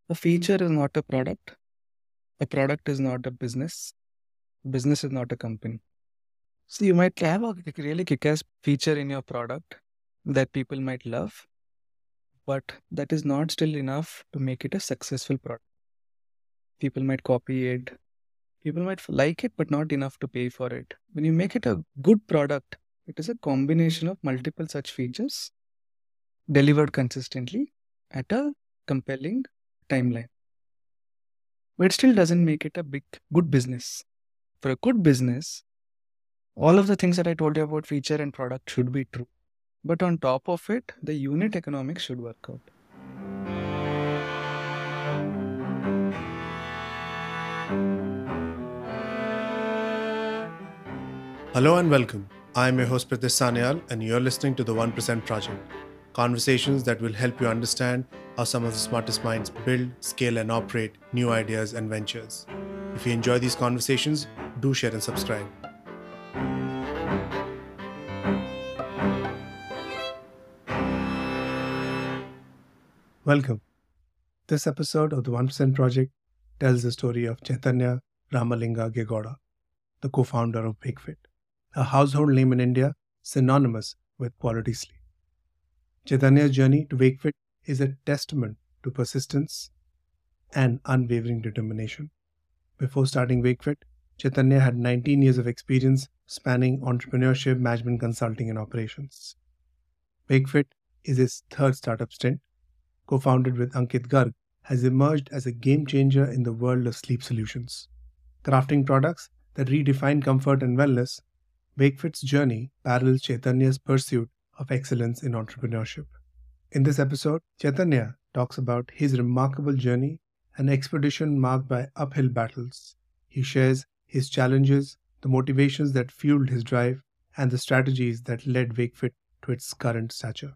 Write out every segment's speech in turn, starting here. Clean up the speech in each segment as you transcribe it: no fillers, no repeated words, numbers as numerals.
A feature is not a product. A product is not a business. Business is not a company. So you might have a really kick-ass feature in your product that people might love, but that is not still enough to make it a successful product. People might copy it. People might like it, but not enough to pay for it. When you make it a good product, it is a combination of multiple such features delivered consistently at a compelling timeline. But it still doesn't make it a good business. For a good business, all of the things that I told you about feature and product should be true. But on top of it, the unit economics should work out. Hello and welcome. I'm your host Pritesh Sanyal, and you're listening to the 1% Project. Conversations that will help you understand how some of the smartest minds build, scale, and operate new ideas and ventures. If you enjoy these conversations, do share and subscribe. Welcome. This episode of the 1% Project tells the story of Chaitanya Ramalinga Gegoda, the co-founder of WakeFit, a household name in India synonymous with quality sleep. Chaitanya's journey to WakeFit is a testament to persistence and unwavering determination. Before starting WakeFit, Chaitanya had 19 years of experience spanning entrepreneurship, management consulting, and operations. WakeFit is his third startup stint, co-founded with Ankit Garg, has emerged as a game changer in the world of sleep solutions. Crafting products that redefine comfort and wellness, WakeFit's journey parallels Chaitanya's pursuit of excellence in entrepreneurship. In this episode, Chaitanya talks about his remarkable journey, an expedition marked by uphill battles. He shares his challenges, the motivations that fueled his drive, and the strategies that led WakeFit to its current stature.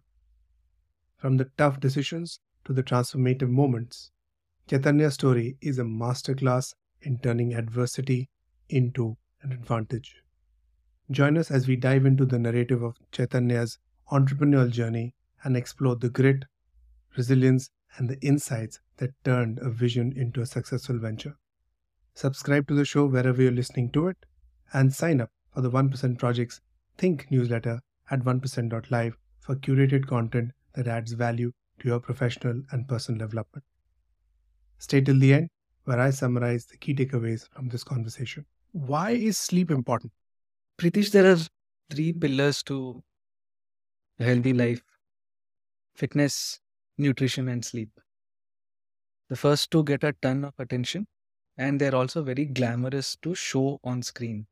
From the tough decisions to the transformative moments, Chaitanya's story is a masterclass in turning adversity into an advantage. Join us as we dive into the narrative of Chaitanya's entrepreneurial journey and explore the grit, resilience, and the insights that turned a vision into a successful venture. Subscribe to the show wherever you're listening to it and sign up for the 1% Project's Think newsletter at 1%.live for curated content that adds value to your professional and personal development. Stay till the end, where I summarize the key takeaways from this conversation. Why is sleep important? Pritish, there are three pillars to a healthy life: fitness, nutrition, and sleep. The first two get a ton of attention, and they're also very glamorous to show on screen.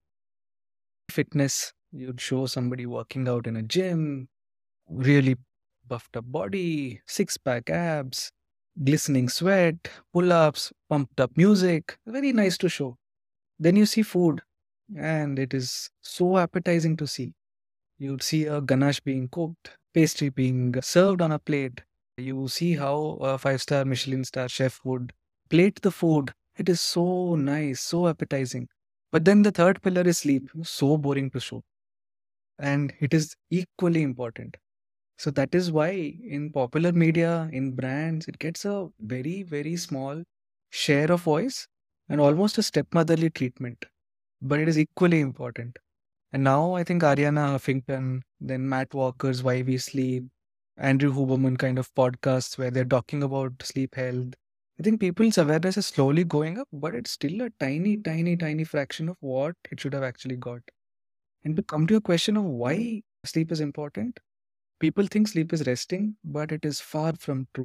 Fitness, you'd show somebody working out in a gym, really buffed up body, six pack abs, glistening sweat, pull ups, pumped up music. Very nice to show. Then you see food, and it is so appetizing to see. You'd see a ganache being cooked, pastry being served on a plate. You see how a five-star Michelin star chef would plate the food. It is so nice, so appetizing. But then the third pillar is sleep. So boring to show. And it is equally important. So that is why in popular media, in brands, it gets a very, very small share of voice and almost a stepmotherly treatment. But it is equally important. And now I think Ariana Huffington, then Matt Walker's Why We Sleep, Andrew Huberman kind of podcasts where they're talking about sleep health. I think people's awareness is slowly going up, but it's still a tiny, tiny, tiny fraction of what it should have actually got. And to come to your question of why sleep is important, people think sleep is resting, but it is far from true.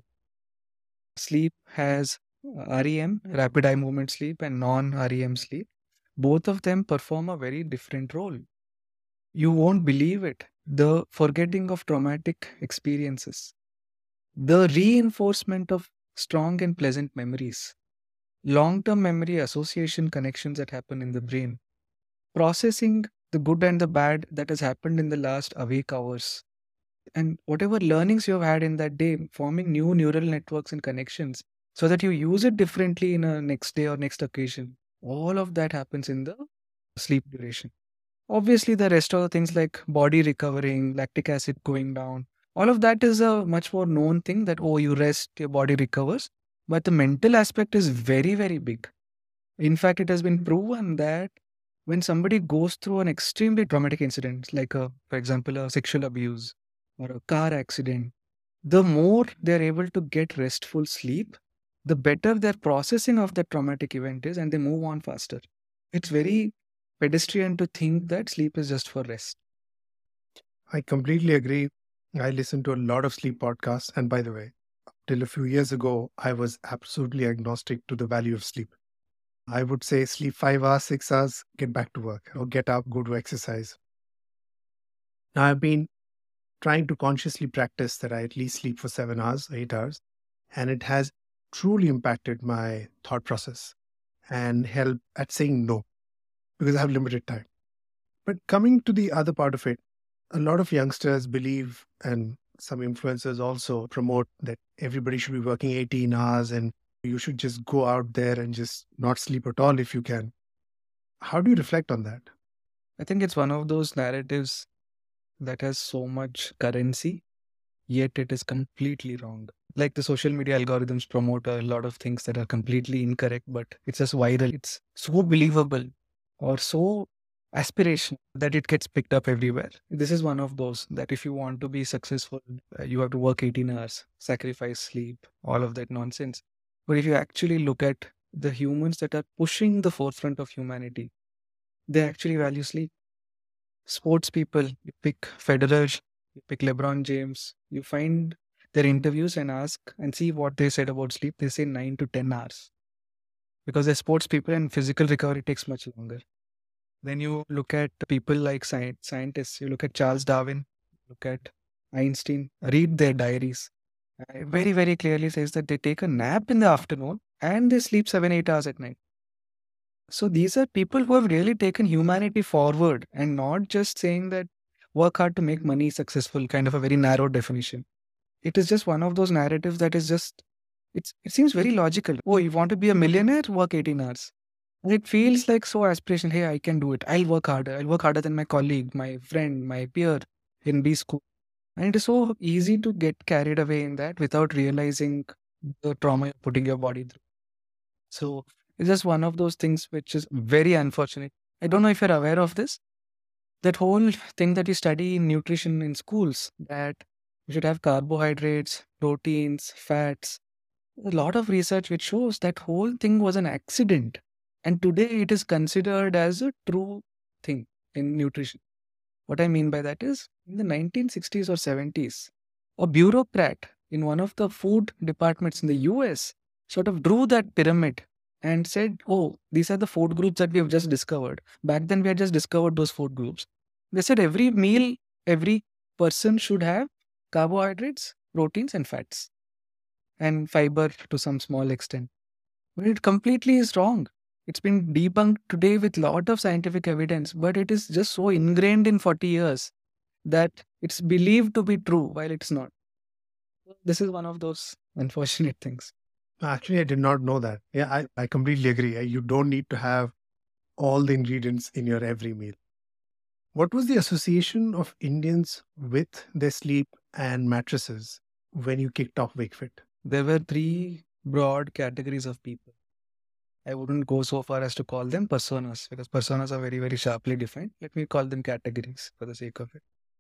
Sleep has REM, rapid eye movement sleep, and non REM sleep. Both of them perform a very different role. You won't believe it. The forgetting of traumatic experiences, the reinforcement of strong and pleasant memories, long term memory association connections that happen in the brain, processing the good and the bad that has happened in the last awake hours, and whatever learnings you have had in that day, forming new neural networks and connections so that you use it differently in a next day or next occasion. All of that happens in the sleep duration. Obviously, the rest of the things like body recovering, lactic acid going down, all of that is a much more known thing that, oh, you rest, your body recovers. But the mental aspect is very, very big. In fact, it has been proven that when somebody goes through an extremely traumatic incident, like for example, a sexual abuse or a car accident, the more they're able to get restful sleep, the better their processing of that traumatic event is, and they move on faster. It's very pedestrian to think that sleep is just for rest. I completely agree. I listen to a lot of sleep podcasts. And by the way, till a few years ago, I was absolutely agnostic to the value of sleep. I would say sleep 5 hours, 6 hours, get back to work or get up, go to exercise. Now, I've been trying to consciously practice that I at least sleep for 7 hours, 8 hours, and it has truly impacted my thought process and help at saying no because I have limited time. But coming to the other part of it, a lot of youngsters believe, and some influencers also promote that everybody should be working 18 hours and you should just go out there and just not sleep at all if you can. How do you reflect on that? I think it's one of those narratives that has so much currency, yet it is completely wrong. Like the social media algorithms promote a lot of things that are completely incorrect, but it's just viral. It's so believable or so aspirational that it gets picked up everywhere. This is one of those that if you want to be successful, you have to work 18 hours, sacrifice sleep, all of that nonsense. But if you actually look at the humans that are pushing the forefront of humanity, they actually value sleep. Sports people, you pick Federer, you pick LeBron James, you find their interviews and ask and see what they said about sleep. They say 9 to 10 hours because they're sports people and physical recovery takes much longer. Then you look at people like scientists, you look at Charles Darwin, look at Einstein, read their diaries. Very, very clearly says that they take a nap in the afternoon and they sleep 7, 8 hours at night. So these are people who have really taken humanity forward and not just saying that work hard to make money successful, kind of a very narrow definition. It is just one of those narratives that is just, it seems very logical. Oh, you want to be a millionaire? Work 18 hours. And it feels like so aspiration. Hey, I can do it. I'll work harder. I'll work harder than my colleague, my friend, my peer in B school. And it is so easy to get carried away in that without realizing the trauma you're putting your body through. So it's just one of those things which is very unfortunate. I don't know if you're aware of this. That whole thing that you study in nutrition in schools, that you should have carbohydrates, proteins, fats. A lot of research which shows that whole thing was an accident. And today it is considered as a true thing in nutrition. What I mean by that is in the 1960s or 70s, a bureaucrat in one of the food departments in the US sort of drew that pyramid and said, oh, these are the food groups that we have just discovered. Back then, we had just discovered those food groups. They said every meal, every person should have carbohydrates, proteins, and fats, and fiber to some small extent. But it completely is wrong. It's been debunked today with lot of scientific evidence, but it is just so ingrained in 40 years that it's believed to be true while it's not. This is one of those unfortunate things. Actually, I did not know that. Yeah, I completely agree. You don't need to have all the ingredients in your every meal. What was the association of Indians with their sleep and mattresses when you kicked off WakeFit? There were three broad categories of people. I wouldn't go so far as to call them personas because personas are very, very sharply defined. Let me call them categories for the sake of it.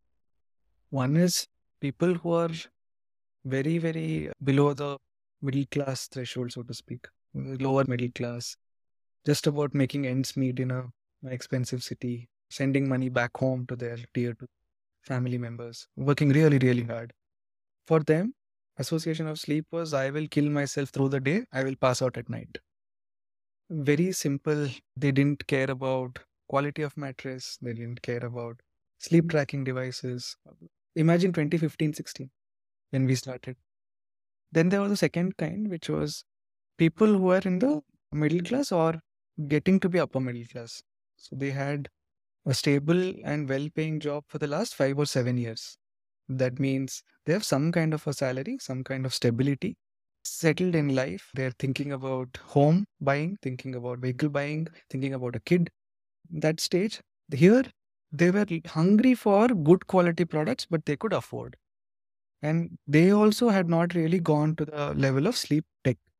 One is people who are very, very below the middle class threshold, so to speak, lower middle class, just about making ends meet in a expensive city, sending money back home to their tier two family members, working really, really hard. For them, association of sleep was I will kill myself through the day, I will pass out at night. Very simple. They didn't care about quality of mattress, they didn't care about sleep tracking devices. Imagine 2015-16 when we started. Then there was a second kind, which was people who are in the middle class or getting to be upper middle class. So they had a stable and well paying job for the last 5 or 7 years. That means they have some kind of a salary, some kind of stability, settled in life. They're thinking about home buying, thinking about vehicle buying, thinking about a kid. That stage, here, they were hungry for good quality products, but they could afford. And they also had not really gone to the level of sleep tech.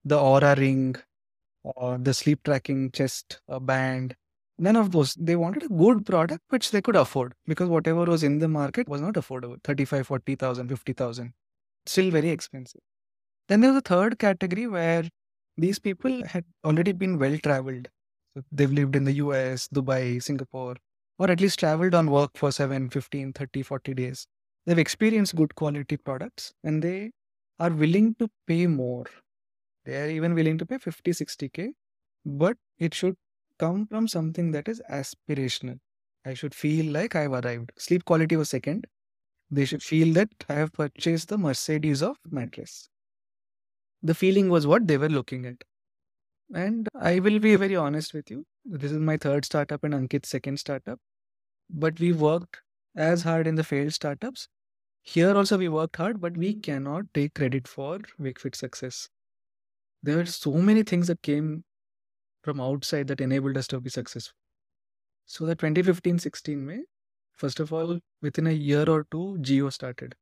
the Aura ring or the sleep tracking chest band. None of those. They wanted a good product which they could afford, because whatever was in the market was not affordable. 35, 40,000, 50,000. Still very expensive. Then there was a third category where these people had already been well traveled. So they've lived in the US, Dubai, Singapore, or at least traveled on work for 7, 15, 30, 40 days. They've experienced good quality products and they are willing to pay more. They are even willing to pay 50, 60K, but it should come from something that is aspirational. I should feel like I've arrived. Sleep quality was second. They should feel that I have purchased the Mercedes of mattress. The feeling was what they were looking at. And I will be very honest with you. This is my third startup and Ankit's second startup. But we worked as hard in the failed startups. Here also we worked hard, but we cannot take credit for WakeFit success. There were so many things that came from outside that enabled us to be successful. So the 2015-16 May, first of all, within a year or two, Geo started.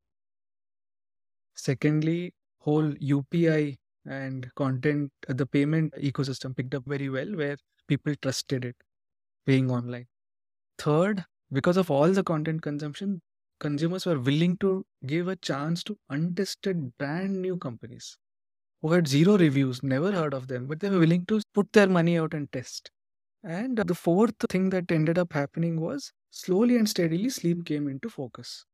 Secondly, whole UPI and content, the payment ecosystem picked up very well, where people trusted it, paying online. Third, because of all the content consumption, consumers were willing to give a chance to untested brand new companies who had zero reviews, never heard of them, but they were willing to put their money out and test. And the fourth thing that ended up happening was slowly and steadily sleep came into focus.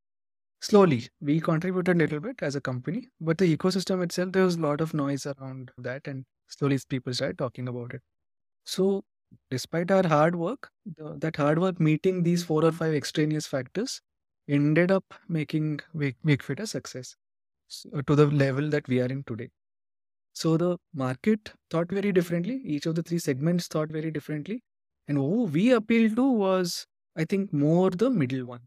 Slowly, we contributed a little bit as a company, but the ecosystem itself, there was a lot of noise around that, and slowly people started talking about it. So, despite our hard work, that hard work meeting these 4 or 5 extraneous factors ended up making WakeFit a success, to the level that we are in today. So the market thought very differently. Each of the three segments thought very differently. And who we appealed to was, I think, more the middle one,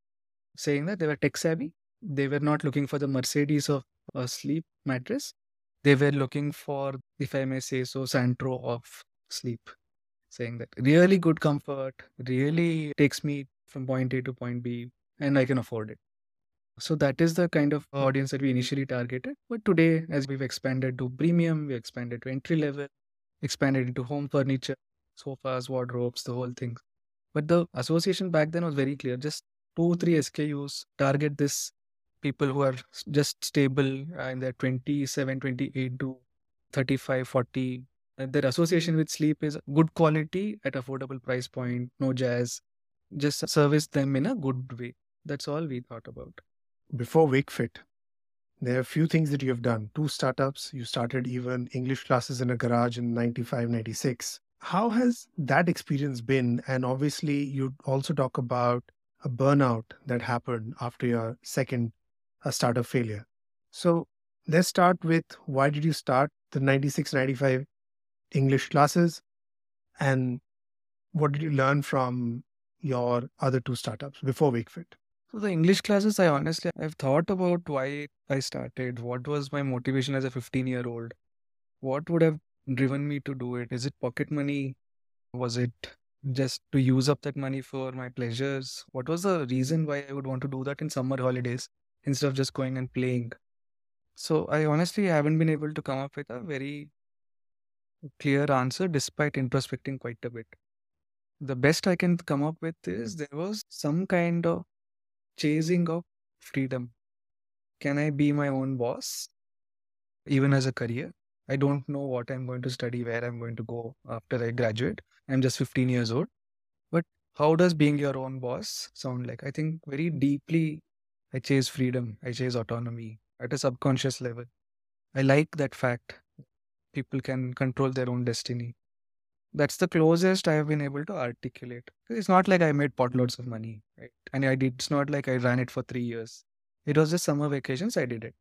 saying that they were tech savvy. They were not looking for the Mercedes of a sleep mattress. They were looking for, if I may say so, Santro of sleep, saying that really good comfort, really takes me from point A to point B, and I can afford it. So that is the kind of audience that we initially targeted. But today, as we've expanded to premium, we expanded to entry level, expanded into home furniture, sofas, wardrobes, the whole thing. But the association back then was very clear. Just 2, 3 SKUs, target this people who are just stable in their 27, 28 to 35, 40. Their association with sleep is good quality at affordable price point, no jazz. Just service them in a good way. That's all we thought about. Before WakeFit, there are a few things that you have done. Two startups. You started even English classes in a garage in 95, 96. How has that experience been? And obviously, you also talk about a burnout that happened after your second startup failure. So let's start with, why did you start the 96, 95 English classes? And what did you learn from your other two startups before WakeFit? So the English classes, I've thought about why I started. What was my motivation as a 15-year-old? What would have driven me to do it? Is it pocket money? Was it just to use up that money for my pleasures? What was the reason why I would want to do that in summer holidays instead of just going and playing? So I honestly haven't been able to come up with a very clear answer despite introspecting quite a bit. The best I can come up with is there was some kind of chasing of freedom. Can I be my own boss, even as a career? I don't know what I'm going to study, where I'm going to go after I graduate. I'm just 15 years old. But how does being your own boss sound like? I think very deeply, I chase freedom, I chase autonomy at a subconscious level. I like that fact. People can control their own destiny. That's the closest I have been able to articulate. It's not like I made potloads of money, right? And it's not like I ran it for 3 years. It was just summer vacations, I did it.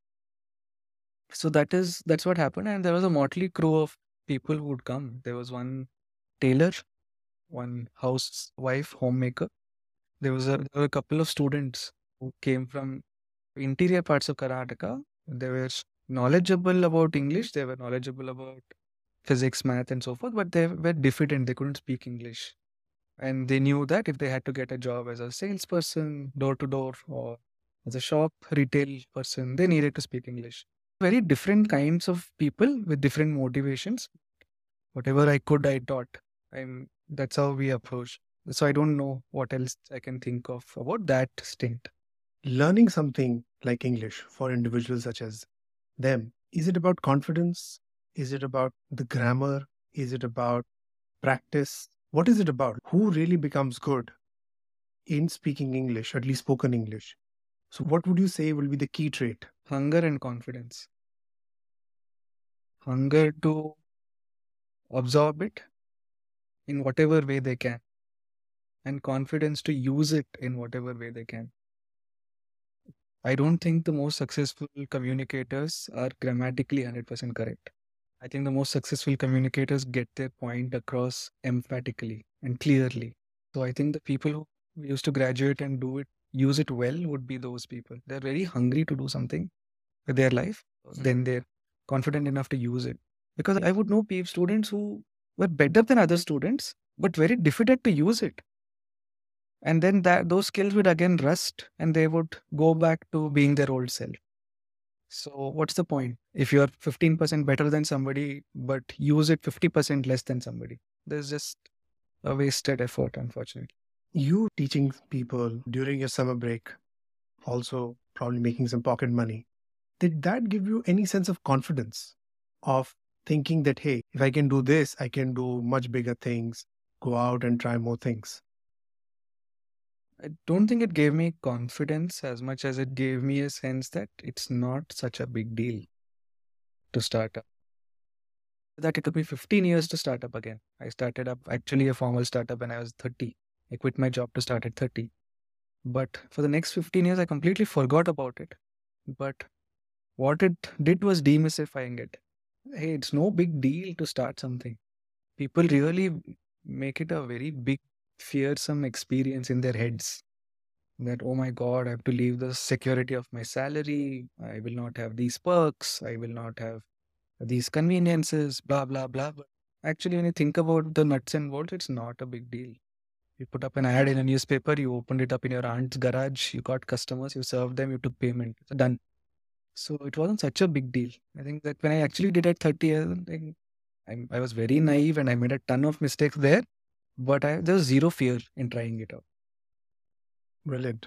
So that's what happened. And there was a motley crew of people who would come. There was one tailor, one housewife, homemaker. There were a couple of students who came from interior parts of Karnataka. They were knowledgeable about English. They were knowledgeable about physics, math, and so forth, but they were diffident. They couldn't speak English. And they knew that if they had to get a job as a salesperson, door to door, or as a shop retail person, they needed to speak English. Very different kinds of people with different motivations. Whatever I could, I taught. That's how we approach. So I don't know what else I can think of about that stint. Learning something like English for individuals such as them, is it about confidence? Is it about the grammar? Is it about practice? What is it about? Who really becomes good in speaking English, at least spoken English? So, what would you say will be the key trait? Hunger and confidence. Hunger to absorb it in whatever way they can, and confidence to use it in whatever way they can. I don't think the most successful communicators are grammatically 100% correct. I think the most successful communicators get their point across emphatically and clearly. So I think the people who used to graduate and do it, use it well, would be those people. They're very hungry to do something with their life, then they're confident enough to use it. Because I would know students who were better than other students, but very difficult to use it. And then those skills would again rust and they would go back to being their old self. So what's the point if you're 15% better than somebody but use it 50% less than somebody? There's just a wasted effort, unfortunately. You teaching people during your summer break, also probably making some pocket money, did that give you any sense of confidence of thinking that, hey, if I can do this, I can do much bigger things, go out and try more things? I don't think it gave me confidence as much as it gave me a sense that it's not such a big deal to start up. That it took me 15 years to start up again. I started up actually a formal startup when I was 30. I quit my job to start at 30. But for the next 15 years, I completely forgot about it. But what it did was demystifying it. Hey, it's no big deal to start something. People really make it a very big, fearsome experience in their heads. That, oh my God, I have to leave the security of my salary. I will not have these perks. I will not have these conveniences, blah, blah, blah. But actually, when you think about the nuts and bolts, it's not a big deal. You put up an ad in a newspaper, you opened it up in your aunt's garage, you got customers, you served them, you took payment. It's done. So it wasn't such a big deal. I think that when I actually did at 30, I was very naive and I made a ton of mistakes there, but there was zero fear in trying it out. Brilliant.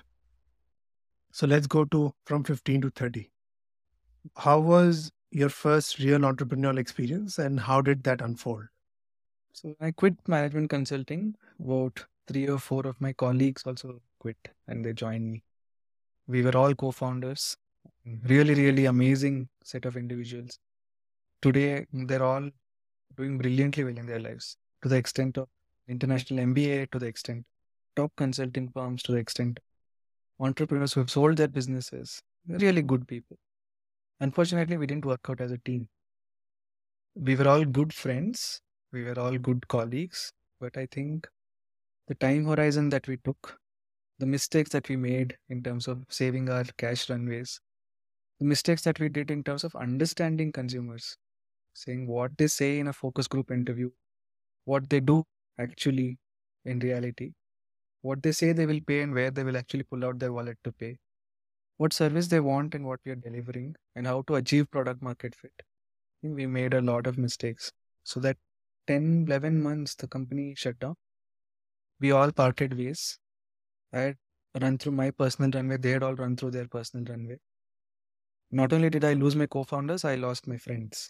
So let's go to from 15 to 30. How was your first real entrepreneurial experience and how did that unfold? So I quit management consulting. About 3 or 4 of my colleagues also quit and they joined me. We were all co-founders. Really, really amazing set of individuals. Today, they're all doing brilliantly well in their lives, to the extent of international MBA, to the extent top consulting firms, to the extent entrepreneurs who have sold their businesses. Really good people. Unfortunately, we didn't work out as a team. We were all good friends. We were all good colleagues. But I think the time horizon that we took, the mistakes that we made in terms of saving our cash runways, the mistakes that we did in terms of understanding consumers, saying what they say in a focus group interview, what they do actually in reality, what they say they will pay and where they will actually pull out their wallet to pay, what service they want and what we are delivering, and how to achieve product market fit. I think we made a lot of mistakes. So that 10, 11 months, the company shut down. We all parted ways. I had run through my personal runway. They had all run through their personal runway. Not only did I lose my co-founders, I lost my friends.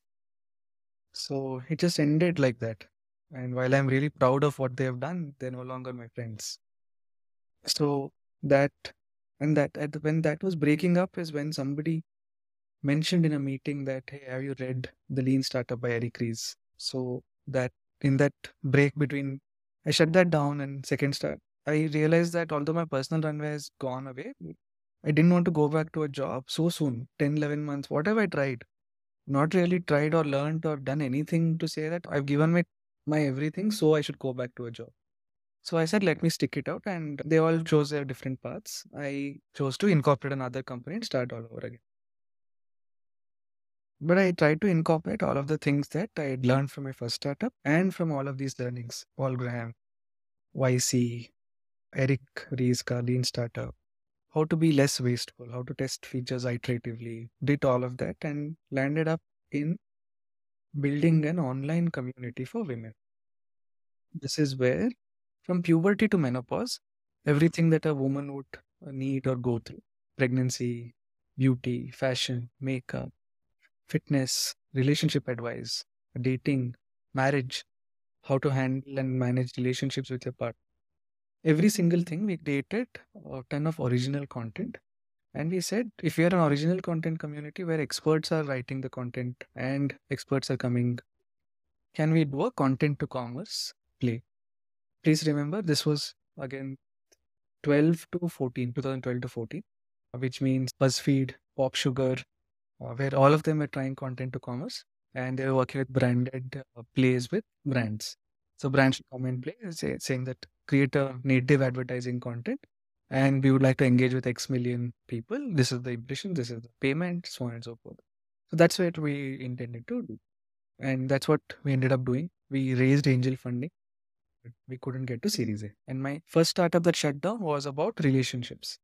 So it just ended like that. And while I'm really proud of what they have done, they're no longer my friends. So that when that was breaking up is when somebody mentioned in a meeting that, hey, have you read The Lean Startup by Eric Ries? So that in that break between, I shut that down and second start, I realized that although my personal runway has gone away, I didn't want to go back to a job so soon, 10, 11 months. What have I tried? Not really tried or learned or done anything to say that I've given my everything, so I should go back to a job. So I said, let me stick it out. And they all chose their different paths. I chose to incorporate another company and start all over again. But I tried to incorporate all of the things that I had learned from my first startup and from all of these learnings. Paul Graham, YC, Eric Ries, Lean Startup, how to be less wasteful, how to test features iteratively, did all of that and landed up in building an online community for women. This is where, from puberty to menopause, everything that a woman would need or go through pregnancy, beauty, fashion, makeup, fitness, relationship advice, dating, marriage, how to handle and manage relationships with your partner. Every single thing we created a ton of original content. And we said, if we are an original content community where experts are writing the content and experts are coming, can we do a content to commerce play? Please remember, this was again 12 to 14, 2012 to 14, which means BuzzFeed, Pop Sugar, where all of them are trying content to commerce and they're working with branded plays with brands. So brands should come and play saying that create a native advertising content and we would like to engage with X million people. This is the impression, this is the payment, so on and so forth. So that's what we intended to do. And that's what we ended up doing. We raised angel funding, but we couldn't get to Series A. And my first startup that shut down was about relationships.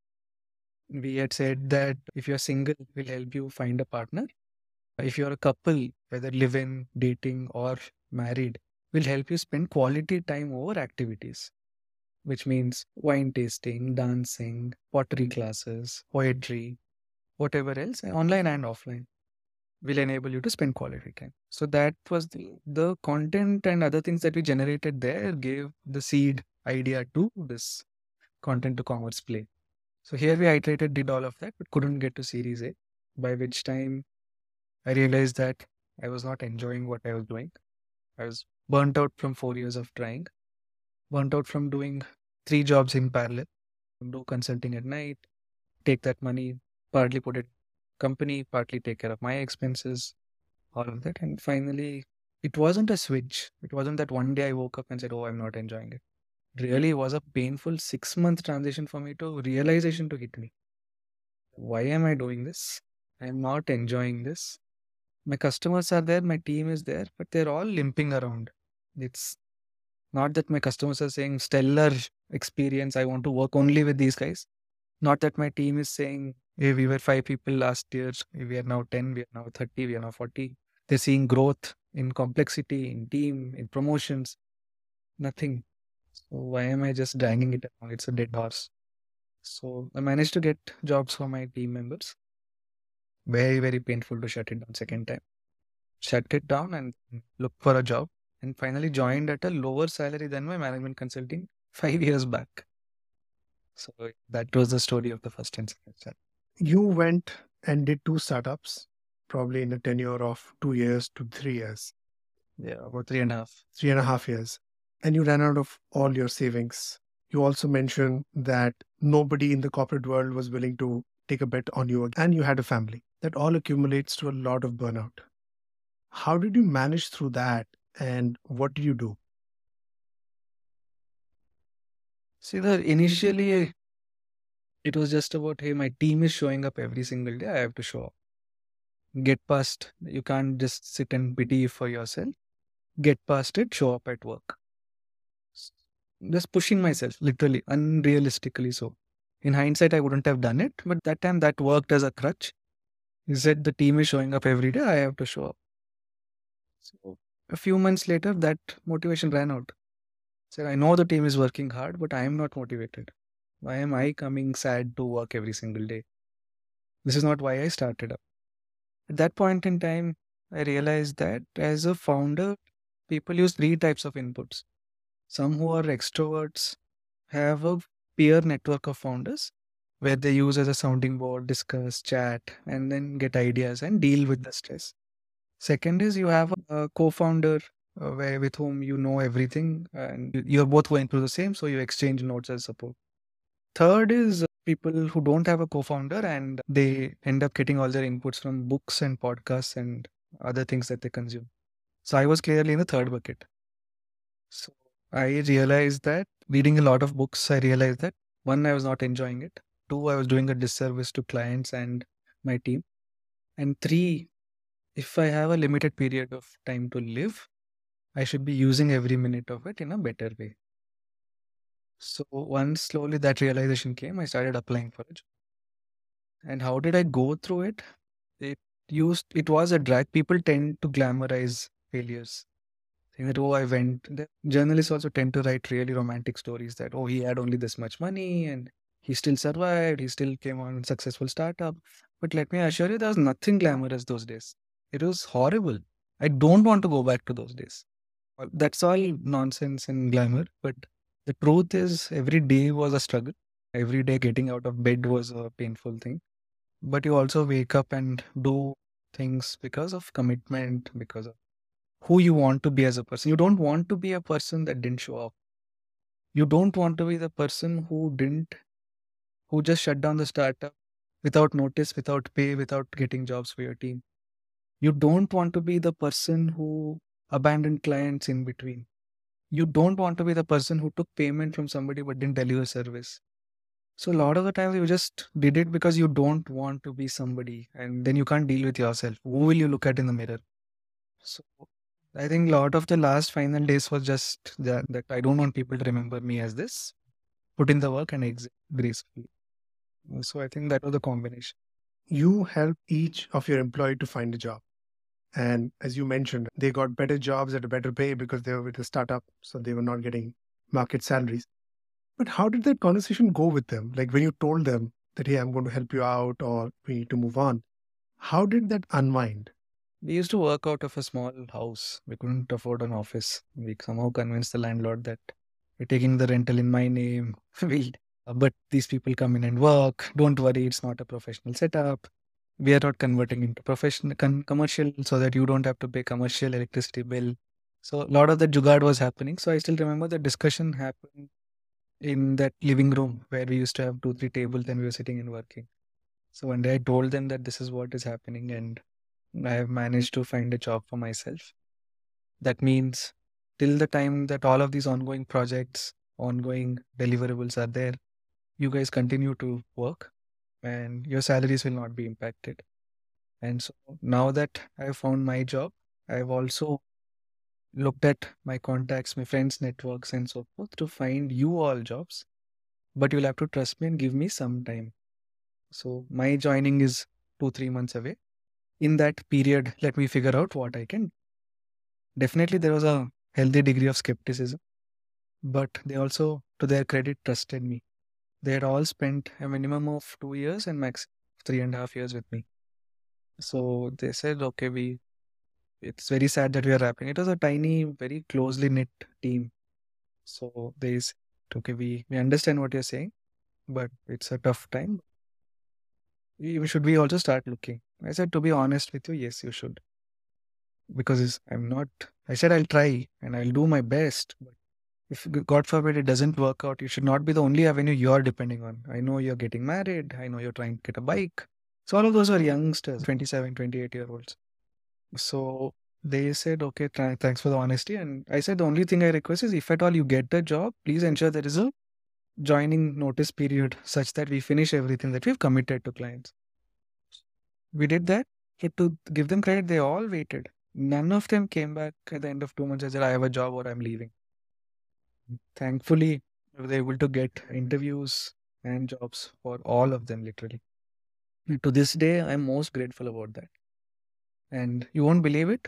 We had said that if you're single, we'll help you find a partner. If you're a couple, whether live in, dating, or married, we'll help you spend quality time over activities, which means wine tasting, dancing, pottery classes, poetry, whatever else, online and offline, will enable you to spend quality time. So that was the content and other things that we generated there gave the seed idea to this content to commerce play. So here we iterated, did all of that, but couldn't get to Series A, by which time I realized that I was not enjoying what I was doing. I was burnt out from 4 years of trying, burnt out from doing 3 jobs in parallel, do consulting at night, take that money, partly put it company, partly take care of my expenses, all of that. And finally, it wasn't a switch. It wasn't that one day I woke up and said, oh, I'm not enjoying it. It really was a painful 6 month transition for me to realization to hit me. Why am I doing this? I'm not enjoying this. My customers are there, my team is there, but they're all limping around. It's not that my customers are saying stellar experience, I want to work only with these guys. Not that my team is saying, hey, we were 5 people last year, we are now 10, we are now 30, we are now 40. They're seeing growth in complexity, in team, in promotions, nothing. So why am I just dragging it along? It's a dead horse. So I managed to get jobs for my team members. Very, very painful to shut it down second time. Shut it down and look for a job. And finally joined at a lower salary than my management consulting 5 years back. So that was the story of the first and second startup. You went and did two startups, probably in a tenure of 2 years to 3 years, Yeah, about 3.5. 3.5 years, and you ran out of all your savings. You also mentioned that nobody in the corporate world was willing to take a bet on you, and you had a family. That all accumulates to a lot of burnout. How did you manage through that, and what did you do? See, initially it was just about, hey, my team is showing up every single day. I have to show up. Get past, you can't just sit and pity for yourself. Get past it, show up at work. Just pushing myself, literally, unrealistically so. In hindsight, I wouldn't have done it, but that time that worked as a crutch. He said the team is showing up every day, I have to show up. So a few months later, that motivation ran out. Said, I know the team is working hard, but I am not motivated. Why am I coming sad to work every single day? This is not why I started up. At that point in time, I realized that as a founder, people use three types of inputs. Some who are extroverts have a peer network of founders where they use as a sounding board, discuss, chat, and then get ideas and deal with the stress. Second is you have a co-founder where with whom you know everything and you're both going through the same, so you exchange notes as support. Third is people who don't have a co-founder and they end up getting all their inputs from books and podcasts and other things that they consume. So I was clearly in the third bucket. So I realized that reading a lot of books, I realized that one, I was not enjoying it. Two, I was doing a disservice to clients and my team. And three, if I have a limited period of time to live, I should be using every minute of it in a better way. So once slowly that realization came, I started applying for a job. And how did I go through it? It was a drag. People tend to glamorize failures. Saying that, oh, I went. The journalists also tend to write really romantic stories that, oh, he had only this much money and he still survived. He still came on a successful startup. But let me assure you, there was nothing glamorous those days. It was horrible. I don't want to go back to those days. That's all nonsense and glamour. But the truth is, every day was a struggle. Every day getting out of bed was a painful thing. But you also wake up and do things because of commitment, because of who you want to be as a person. You don't want to be a person that didn't show up. You don't want to be the person who just shut down the startup without notice, without pay, without getting jobs for your team. You don't want to be the person who abandoned clients in between. You don't want to be the person who took payment from somebody but didn't deliver service. So a lot of the times you just did it because you don't want to be somebody and then you can't deal with yourself. Who will you look at in the mirror? So I think a lot of the last final days was just that I don't want people to remember me as this. Put in the work and exit gracefully. So I think that was the combination. You help each of your employee to find a job. And as you mentioned, they got better jobs at a better pay because they were with a startup, so they were not getting market salaries. But how did that conversation go with them? Like when you told them that, hey, I'm going to help you out or we need to move on, how did that unwind? We used to work out of a small house. We couldn't afford an office. We somehow convinced the landlord that we're taking the rental in my name. But these people come in and work. Don't worry, it's not a professional setup. We are not converting into professional commercial so that you don't have to pay commercial electricity bill. So a lot of the jugaad was happening. So I still remember the discussion happened in that living room where we used to have 2, 3 tables and we were sitting and working. So one day I told them that this is what is happening and I have managed to find a job for myself. That means till the time that all of these ongoing projects, ongoing deliverables are there, you guys continue to work and your salaries will not be impacted. And so now that I've found my job, I've also looked at my contacts, my friends' networks, and so forth to find you all jobs. But you'll have to trust me and give me some time. So my joining is 2, 3 months away. In that period, let me figure out what I can. Definitely, there was a healthy degree of skepticism, but they also, to their credit, trusted me. They had all spent a minimum of 2 years and max 3.5 years with me. So they said, okay, it's very sad that we are wrapping. It was a tiny, very closely knit team. So they said, okay, we understand what you're saying, but it's a tough time. Should we also start looking? I said, to be honest with you, yes, you should. Because I'm not, I said, I'll try and I'll do my best. But if God forbid it doesn't work out, you should not be the only avenue you're depending on. I know you're getting married. I know you're trying to get a bike. So all of those are youngsters, 27, 28 year olds. So they said, okay, thanks for the honesty. And I said, the only thing I request is if at all you get the job, please ensure there is a joining notice period such that we finish everything that we've committed to clients. We did that. But to give them credit, they all waited. None of them came back at the end of 2 months and said, I have a job or I'm leaving. Thankfully, we were able to get interviews and jobs for all of them, literally. And to this day, I'm most grateful about that. And you won't believe it,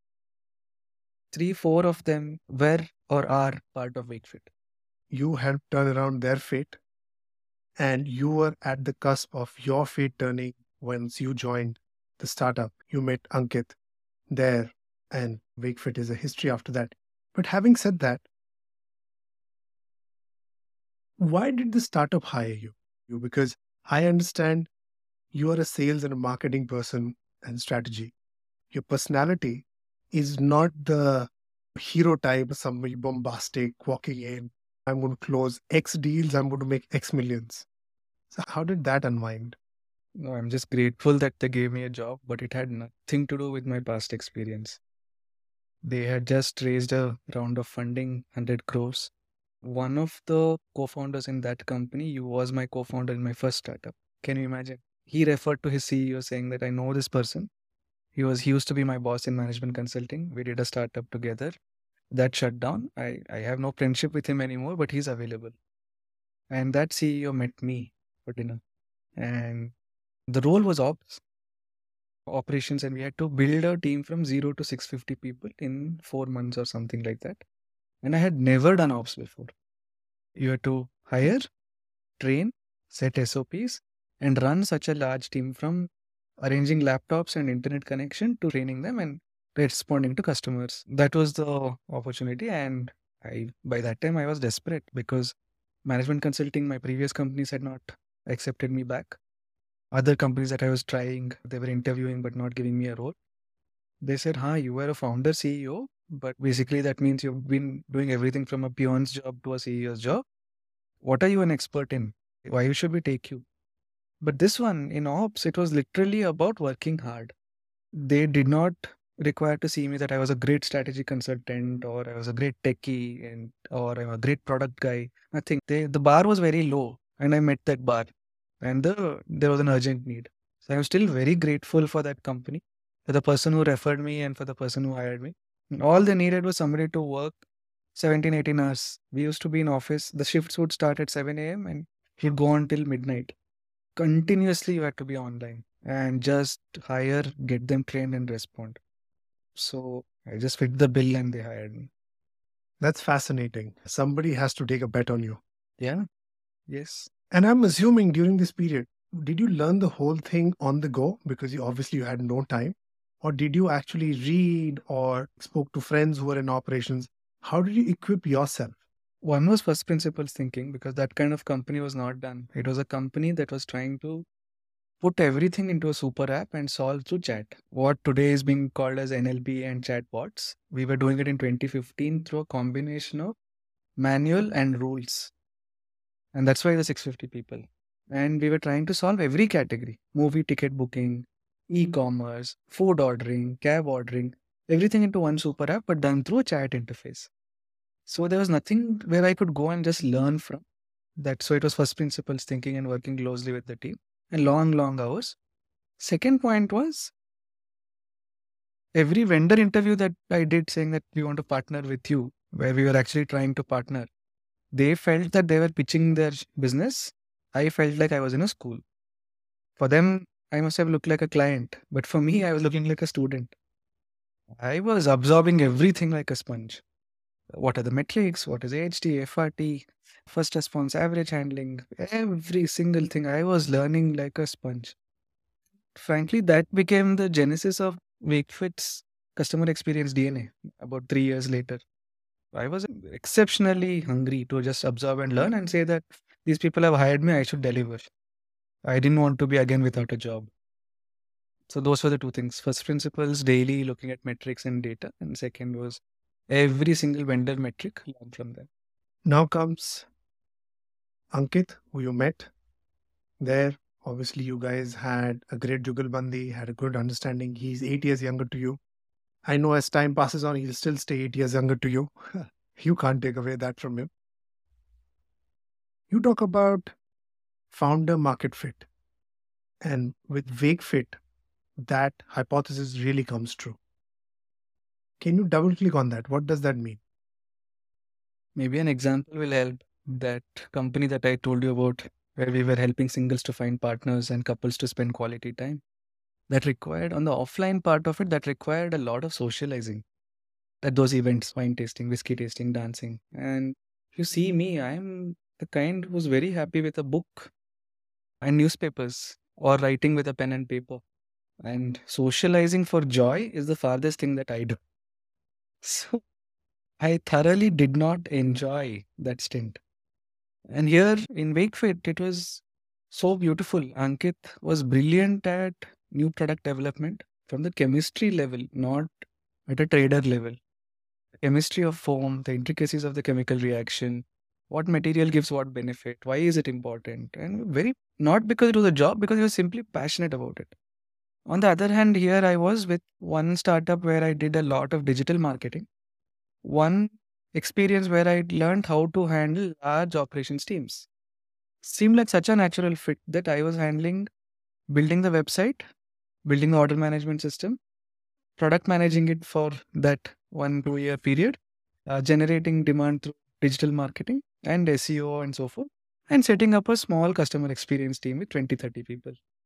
3, 4 of them were or are part of Wakefit. You helped turn around their fate, and you were at the cusp of your fate turning once you joined the startup. You met Ankit there, and Wakefit is a history after that. But having said that, why did the startup hire you? Because I understand you are a sales and a marketing person and strategy. Your personality is not the hero type, somebody bombastic walking in. I'm going to close X deals, I'm going to make X millions. So, how did that unwind? No, I'm just grateful that they gave me a job, but it had nothing to do with my past experience. They had just raised a round of funding, 100 crores. One of the co-founders in that company, you was my co-founder in my first startup. Can you imagine? He referred to his CEO saying that I know this person. He used to be my boss in management consulting. We did a startup together. That shut down. I have no friendship with him anymore, but he's available. And that CEO met me for dinner. And The role was operations, and we had to build a team from 0 to 650 people in 4 months or something like that. And I had never done ops before. You had to hire, train, set SOPs, and run such a large team, from arranging laptops and internet connection to training them and responding to customers. That was the opportunity. And by that time, I was desperate because management consulting, my previous companies had not accepted me back. Other companies that I was trying, they were interviewing but not giving me a role. They said, you were a founder CEO, but basically that means you've been doing everything from a peon's job to a CEO's job. What are you an expert in? Why should we take you? But this one in ops, it was literally about working hard. They did not require to see me that I was a great strategy consultant or I was a great techie or I'm a great product guy. Nothing. The bar was very low and I met that bar, and there was an urgent need. So I'm still very grateful for that company, for the person who referred me and for the person who hired me. And all they needed was somebody to work 17, 18 hours. We used to be in office. The shifts would start at 7 a.m. and he'd go on till midnight. Continuously, you had to be online and just hire, get them trained, and respond. So I just fit the bill and they hired me. That's fascinating. Somebody has to take a bet on you. Yeah. Yes. And I'm assuming during this period, did you learn the whole thing on the go because you had no time? Or did you actually read or spoke to friends who were in operations? How did you equip yourself? One was first principles thinking, because that kind of company was not done. It was a company that was trying to put everything into a super app and solve through chat. What today is being called as NLP and chatbots, we were doing it in 2015 through a combination of manual and rules. And that's why the 650 people. And we were trying to solve every category: movie ticket booking, e-commerce, food ordering, cab ordering, everything into one super app, but done through a chat interface. So there was nothing where I could go and just learn from that. So it was first principles thinking and working closely with the team and long, long hours. Second point was every vendor interview that I did saying that we want to partner with you, where we were actually trying to partner, they felt that they were pitching their business. I felt like I was in a school. For them, I must have looked like a client, but for me, I was looking like a student. I was absorbing everything like a sponge. What are the metrics? What is AHT, FRT, first response, average handling? Every single thing I was learning like a sponge. Frankly, that became the genesis of WakeFit's customer experience DNA about 3 years later. I was exceptionally hungry to just absorb and learn and say that these people have hired me, I should deliver. I didn't want to be again without a job. So those were the two things. First principles, daily looking at metrics and data. And second was every single vendor metric, learn from them. Now comes Ankit, who you met there. Obviously, you guys had a great jugalbandi, had a good understanding. He's 8 years younger to you. I know as time passes on, he'll still stay 8 years younger to you. You can't take away that from him. You talk about founder market fit. And with WakeFit, that hypothesis really comes true. Can you double click on that? What does that mean? Maybe an example will help. That company that I told you about, where we were helping singles to find partners and couples to spend quality time, that required, on the offline part of it, that required a lot of socializing. At those events, wine tasting, whiskey tasting, dancing. And if you see me, I'm the kind who's very happy with a book and newspapers or writing with a pen and paper. And socializing for joy is the farthest thing that I do. So I thoroughly did not enjoy that stint. And here in WakeFit, it was so beautiful. Ankit was brilliant at new product development from the chemistry level, not at a trader level. The chemistry of foam, the intricacies of the chemical reaction, what material gives what benefit, why is it important, and very, not because it was a job, because he was simply passionate about it. On the other hand, here I was with one startup where I did a lot of digital marketing. One experience where I learned how to handle large operations teams. Seemed like such a natural fit that I was handling building the website, building the order management system, product managing it for that 1-2 year period, generating demand through digital marketing and SEO and so forth, and setting up a small customer experience team with 20-30 people.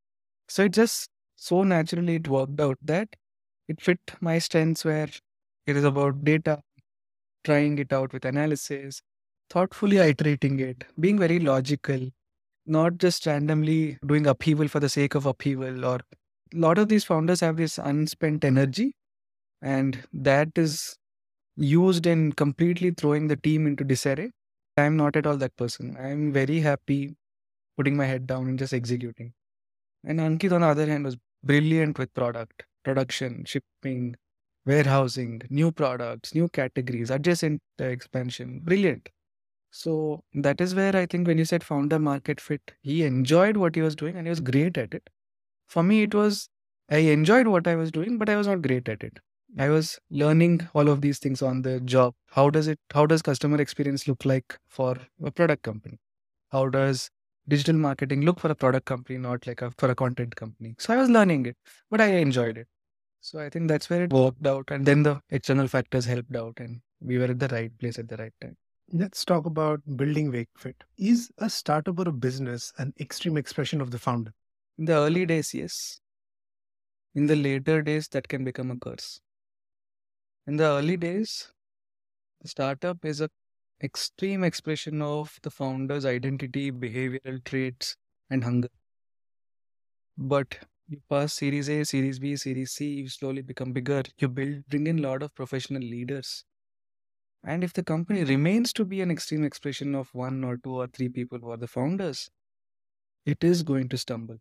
So it just so naturally it worked out that it fit my strengths where it is about data, trying it out with analysis, thoughtfully iterating it, being very logical, not just randomly doing upheaval for the sake of upheaval. Or a lot of these founders have this unspent energy, and that is used in completely throwing the team into disarray. I'm not at all that person. I'm very happy putting my head down and just executing. And Ankit, on the other hand, was brilliant with product, production, shipping, warehousing, new products, new categories, adjacent expansion. Brilliant. So that is where I think when you said founder market fit, he enjoyed what he was doing and he was great at it. For me, it was I enjoyed what I was doing, but I was not great at it. I was learning all of these things on the job. How does customer experience look like for a product company? How does digital marketing look for a product company, not like for a content company? So I was learning it, but I enjoyed it. So I think that's where it worked out. And then the external factors helped out and we were at the right place at the right time. Let's talk about building WakeFit. Is a startup or a business an extreme expression of the founder? In the early days, yes. In the later days, that can become a curse. In the early days, the startup is a extreme expression of the founder's identity, behavioral traits, and hunger. But you pass Series A, Series B, Series C, you slowly become bigger. You bring in a lot of professional leaders. And if the company remains to be an extreme expression of one or two or three people who are the founders, it is going to stumble.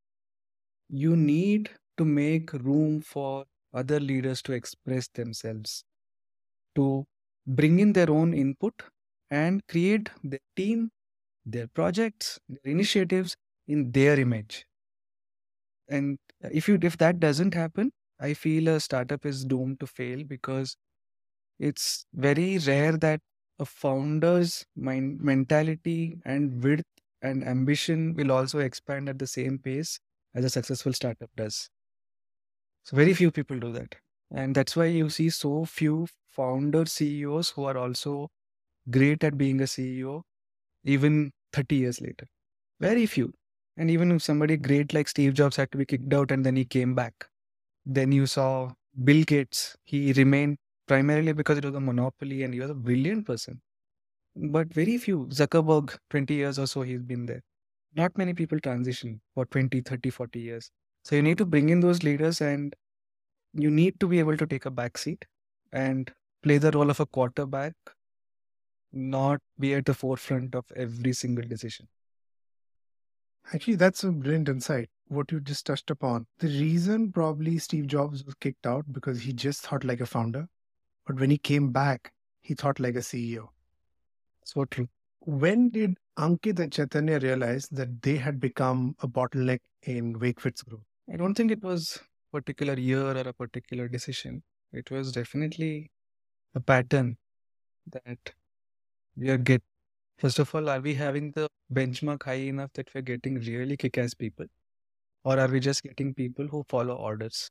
You need to make room for other leaders to express themselves, to bring in their own input and create their team, their projects, their initiatives in their image. And if that doesn't happen, I feel a startup is doomed to fail because it's very rare that a founder's mentality and width and ambition will also expand at the same pace as a successful startup does. So very few people do that. And that's why you see so few founder CEOs who are also great at being a CEO, even 30 years later. Very few. And even if somebody great like Steve Jobs had to be kicked out and then he came back, then you saw Bill Gates, he remained primarily because it was a monopoly and he was a brilliant person. But very few. Zuckerberg, 20 years or so, he's been there. Not many people transition for 20, 30, 40 years. So you need to bring in those leaders and you need to be able to take a back seat and play the role of a quarterback, not be at the forefront of every single decision. Actually, that's a brilliant insight. What you just touched upon. The reason probably Steve Jobs was kicked out because he just thought like a founder. But when he came back, he thought like a CEO. So true. When did Ankit and Chaitanya realize that they had become a bottleneck in WakeFit's growth? I don't think it was a particular year or a particular decision. It was definitely a pattern that we are get. First of all, are we having the benchmark high enough that we're getting really kick-ass people? Or are we just getting people who follow orders?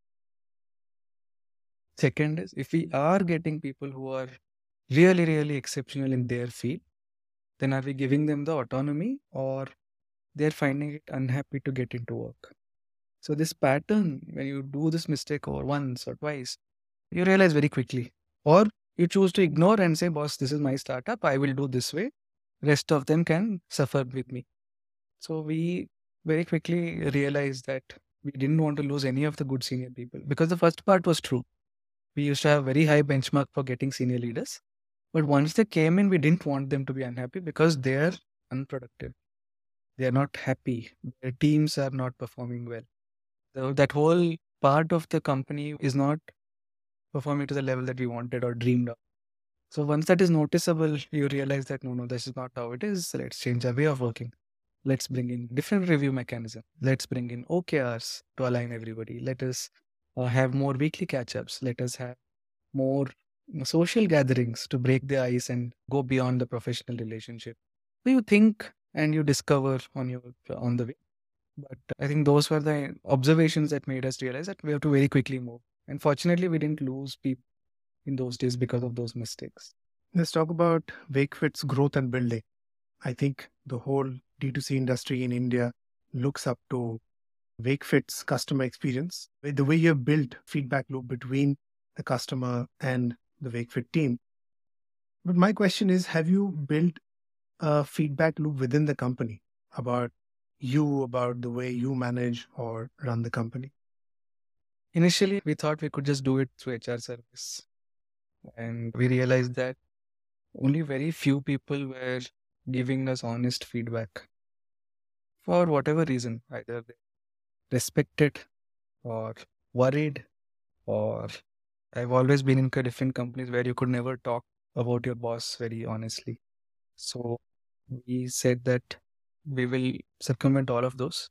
Second is, if we are getting people who are really, really exceptional in their field, then are we giving them the autonomy or they're finding it unhappy to get into work? So this pattern, when you do this mistake over once or twice, you realize very quickly. Or you choose to ignore and say, boss, this is my startup. I will do this way. Rest of them can suffer with me. So we very quickly realized that we didn't want to lose any of the good senior people because the first part was true. We used to have very high benchmark for getting senior leaders. But once they came in, we didn't want them to be unhappy because they're unproductive. They are not happy. Their teams are not performing well. That whole part of the company is not performing to the level that we wanted or dreamed of. So once that is noticeable, you realize that no, this is not how it is. Let's change our way of working. Let's bring in different review mechanism. Let's bring in OKRs to align everybody. Let us have more weekly catch-ups. Let us have more social gatherings to break the ice and go beyond the professional relationship. So you think and you discover on the way. But I think those were the observations that made us realize that we have to very quickly move. And fortunately, we didn't lose people in those days because of those mistakes. Let's talk about WakeFit's growth and building. I think the whole D2C industry in India looks up to WakeFit's customer experience, the way you have built feedback loop between the customer and the WakeFit team. But my question is, have you built a feedback loop within the company about you, about the way you manage or run the company? Initially, we thought we could just do it through HR service. And we realized that only very few people were giving us honest feedback for whatever reason. Either they respected or worried, or I've always been in different companies where you could never talk about your boss very honestly. So we said that we will circumvent all of those.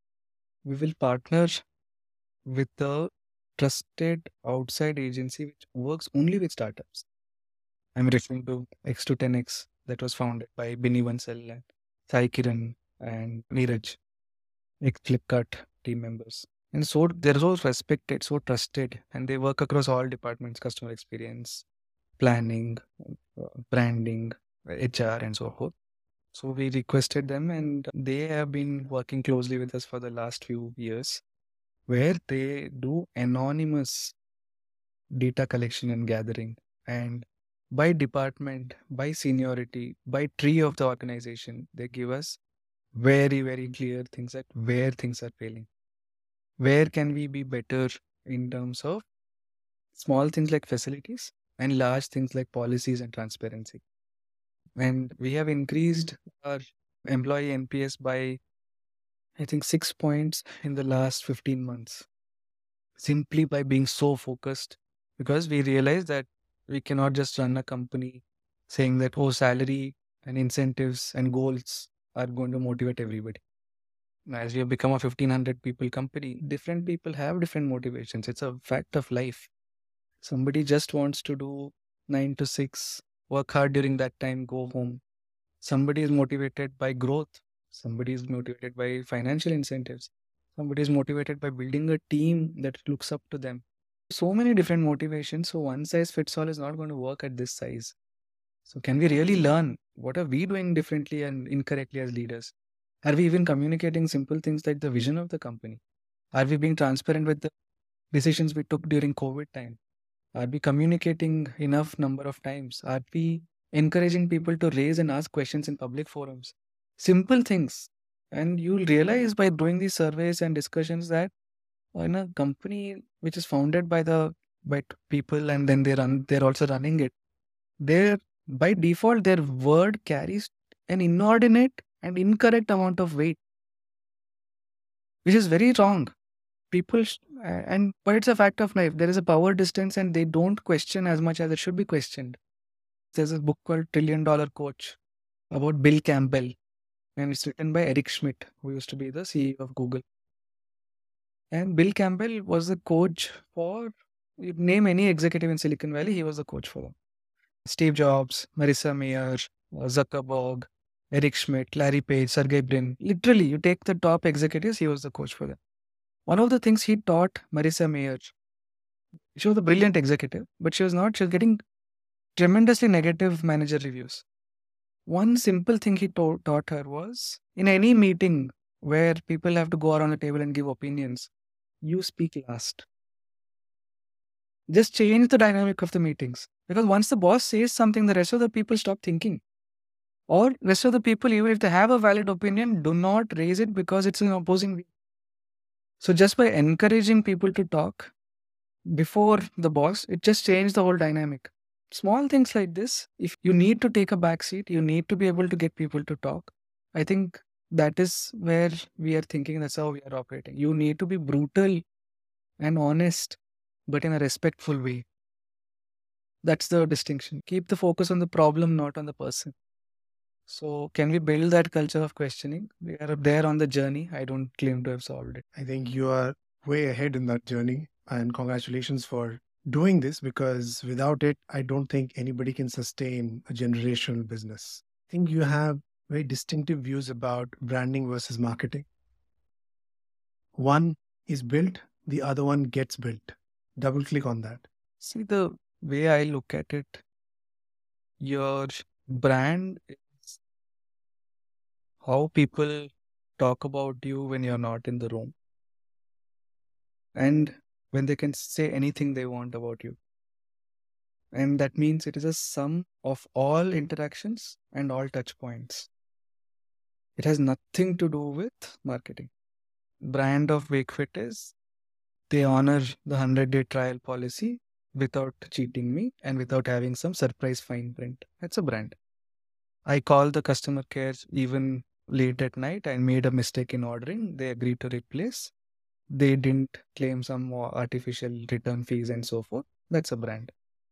We will partner with a trusted outside agency which works only with startups. I'm referring to X to 10X that was founded by Binny Vansal and Sai Kiran and Neeraj, ex Flipkart team members. And so they're so respected, so trusted, and they work across all departments: customer experience, planning, branding, HR, and so forth. So we requested them, and they have been working closely with us for the last few years, where they do anonymous data collection and gathering. And by department, by seniority, by tree of the organization, they give us very, very clear things that where things are failing. Where can we be better in terms of small things like facilities and large things like policies and transparency. And we have increased our employee NPS by, I think, 6 points in the last 15 months, simply by being so focused. Because we realize that we cannot just run a company saying that, oh, salary and incentives and goals are going to motivate everybody. As we have become a 1,500 people company, different people have different motivations. It's a fact of life. Somebody just wants to do 9 to 6, work hard during that time, go home. Somebody is motivated by growth. Somebody is motivated by financial incentives. Somebody is motivated by building a team that looks up to them. So many different motivations. So one size fits all is not going to work at this size. So can we really learn? What are we doing differently and incorrectly as leaders? Are we even communicating simple things like the vision of the company? Are we being transparent with the decisions we took during COVID time? Are we communicating enough number of times? Are we encouraging people to raise and ask questions in public forums? Simple things. And you'll realize by doing these surveys and discussions that in a company which is founded by people and then they're also running it, they're by default their word carries an inordinate and incorrect amount of weight, which is very wrong. People and but it's a fact of life. There is a power distance and they don't question as much as it should be questioned. There's a book called $1 Trillion Coach about Bill Campbell, and it's written by Eric Schmidt, who used to be the CEO of Google. And Bill Campbell was the coach for, you name any executive in Silicon Valley, he was the coach for them. Steve Jobs, Marissa Mayer, Zuckerberg, Eric Schmidt, Larry Page, Sergey Brin. Literally, you take the top executives, he was the coach for them. One of the things he taught Marissa Mayer, she was a brilliant executive, but she was not, she was getting tremendously negative manager reviews. One simple thing he taught her was, in any meeting where people have to go around the table and give opinions, you speak last. Just change the dynamic of the meetings. Because once the boss says something, the rest of the people stop thinking. Or rest of the people, even if they have a valid opinion, do not raise it because it's an opposing view. So just by encouraging people to talk before the boss, it just changed the whole dynamic. Small things like this, if you need to take a back seat, you need to be able to get people to talk. I think that is where we are thinking, that's how we are operating. You need to be brutal and honest, but in a respectful way. That's the distinction. Keep the focus on the problem, not on the person. So, can we build that culture of questioning? We are there on the journey. I don't claim to have solved it. I think you are way ahead in that journey, and congratulations for doing this, because without it, I don't think anybody can sustain a generational business. I think you have very distinctive views about branding versus marketing. One is built, the other one gets built. Double click on that. See, the way I look at it, your brand is how people talk about you when you're not in the room. and when they can say anything they want about you. And that means it is a sum of all interactions and all touch points. It has nothing to do with marketing. Brand of Wakefit is they honor the 100-day trial policy without cheating me and without having some surprise fine print. That's a brand. I called the customer care even late at night. I made a mistake in ordering. They agreed to replace. They didn't claim some more artificial return fees and so forth. That's a brand.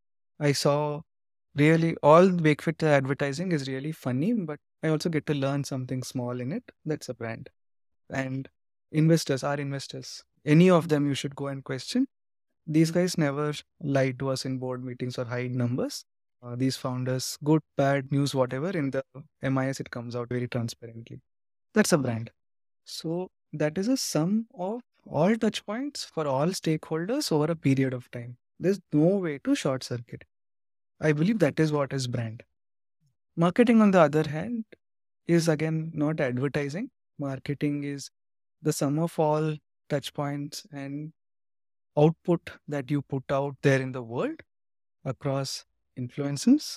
I saw really all Wakefit advertising is really funny, but I also get to learn something small in it. That's a brand. And investors are investors. Any of them you should go and question. These guys never lie to us in board meetings or hide numbers. These founders, good, bad, news, whatever, in the MIS, it comes out very transparently. That's a brand. So that is a sum of all touch points for all stakeholders over a period of time. There's no way to short circuit. I believe that is what is brand. Marketing, on the other hand, is again not advertising. Marketing is the sum of all touch points and output that you put out there in the world across influencers,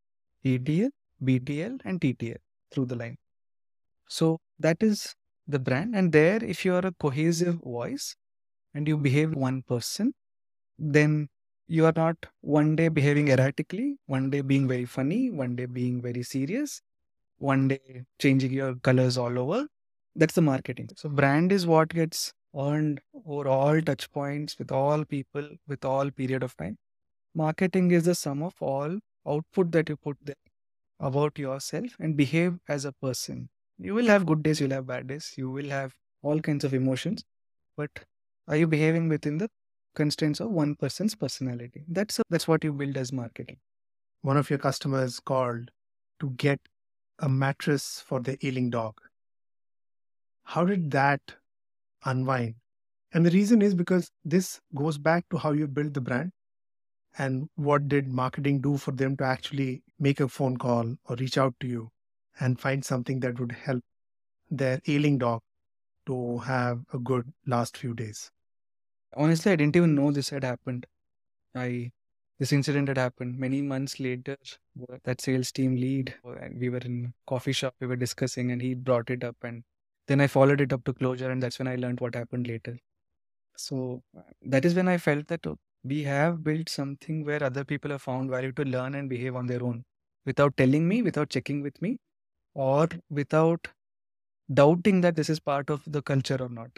ETL, BTL, and TTL through the line. So that is the brand. And there, if you are a cohesive voice and you behave one person, then you are not one day behaving erratically, one day being very funny, one day being very serious, one day changing your colors all over. That's the marketing. So brand is what gets earned over all touch points with all people with all period of time. Marketing is the sum of all output that you put there about yourself and behave as a person. You will have good days, you'll have bad days, you will have all kinds of emotions, but are you behaving within the constraints of one person's personality? That's what you build as marketing. One of your customers called to get a mattress for their ailing dog. How did that unwind? And the reason is because this goes back to how you build the brand and what did marketing do for them to actually make a phone call or reach out to you and find something that would help their ailing dog to have a good last few days. Honestly, I didn't even know this had happened. This incident had happened many months later. That sales team lead, and we were in coffee shop, we were discussing, and he brought it up, and then I followed it up to closure, and that's when I learned what happened later. So that is when I felt that we have built something where other people have found value to learn and behave on their own without telling me, without checking with me, or without doubting that this is part of the culture or not.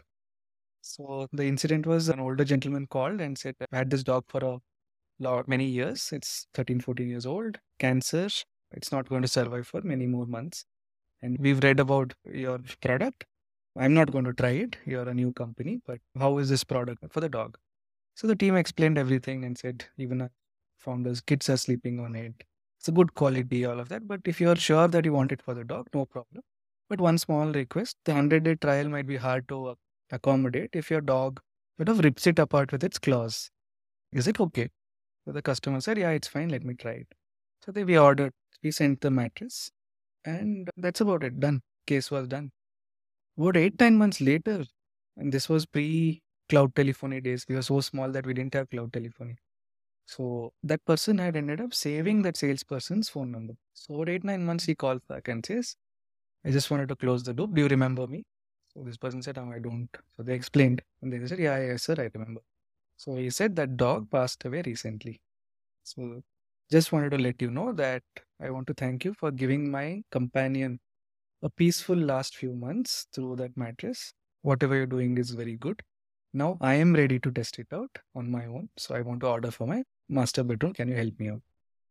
So the incident was an older gentleman called and said, I had this dog for a many years. It's 13, 14 years old, cancer. It's not going to survive for many more months. And we've read about your product. I'm not going to try it. You're a new company, but how is this product for the dog? So the team explained everything and said, even our founders, kids are sleeping on it. It's a good quality, all of that. But if you're sure that you want it for the dog, no problem. But one small request, the 100-day trial might be hard to accommodate if your dog sort of rips it apart with its claws. Is it okay? So the customer said, yeah, it's fine. Let me try it. So we ordered, we sent the mattress, and that's about it. Done. Case was done. About 8, 9 months later, and this was pre cloud telephony days. We were so small that we didn't have cloud telephony. So that person had ended up saving that salesperson's phone number. So about 8, 9 months, he called back and says, I just wanted to close the loop. Do you remember me? So this person said, I don't. So they explained. And they said, yeah, yes, sir, I remember. So he said that dog passed away recently. So just wanted to let you know that I want to thank you for giving my companion a peaceful last few months through that mattress. Whatever you're doing is very good. Now I am ready to test it out on my own. So I want to order for my master bedroom. Can you help me out?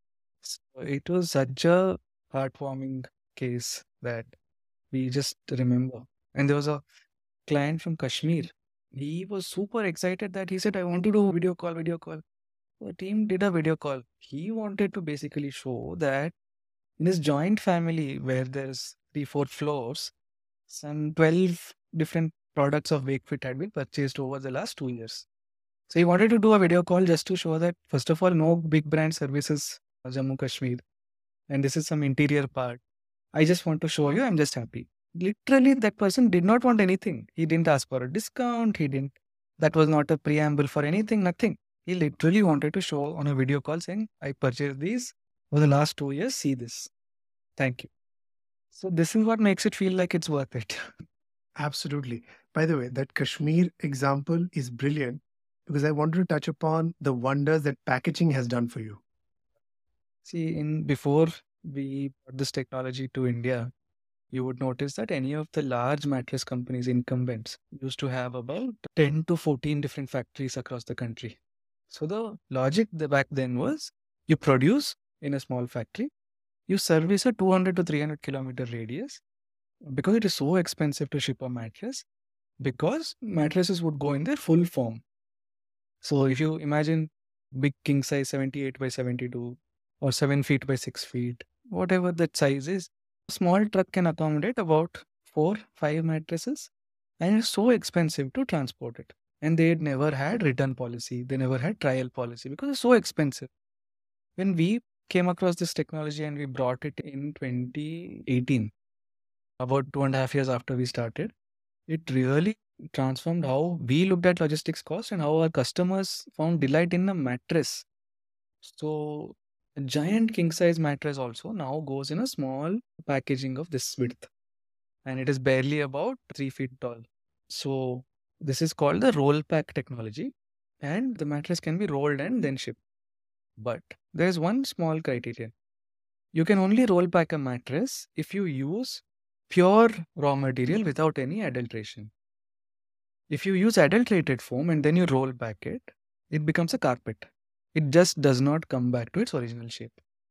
So it was such a heartwarming case that we just remember. And there was a client from Kashmir. He was super excited that he said, I want to do video call, video call. The team did a video call. He wanted to basically show that in his joint family, where there's 3, 4 floors, some 12 different products of Wakefit had been purchased over the last 2 years. So he wanted to do a video call just to show that, first of all, no big brand services Jammu Kashmir. And this is some interior part. I just want to show you, I'm just happy. Literally, that person did not want anything. He didn't ask for a discount. He didn't. That was not a preamble for anything, nothing. He literally wanted to show on a video call saying, I purchased these for the last 2 years. See this. Thank you. So this is what makes it feel like it's worth it. Absolutely. By the way, that Kashmir example is brilliant because I wanted to touch upon the wonders that packaging has done for you. See, in before we brought this technology to India, you would notice that any of the large mattress companies, incumbents, used to have about 10 to 14 different factories across the country. So the logic back then was you produce in a small factory, you service a 200 to 300 kilometer radius because it is so expensive to ship a mattress because mattresses would go in their full form. So if you imagine big king size 78 by 72 or 7 feet by 6 feet, whatever that size is, a small truck can accommodate about 4 5 mattresses, and it's so expensive to transport it. And they had never had return policy, they never had trial policy because it's so expensive. When we came across this technology and we brought it in 2018, about 2.5 years after we started, it really transformed how we looked at logistics cost and how our customers found delight in the mattress. So a giant king size mattress also now goes in a small packaging of this width, and it is barely about 3 feet tall. So this is called the roll pack technology, and the mattress can be rolled and then shipped. But there is one small criterion. You can only roll pack a mattress if you use pure raw material without any adulteration. If you use adulterated foam and then you roll back it, it becomes a carpet. It just does not come back to its original shape.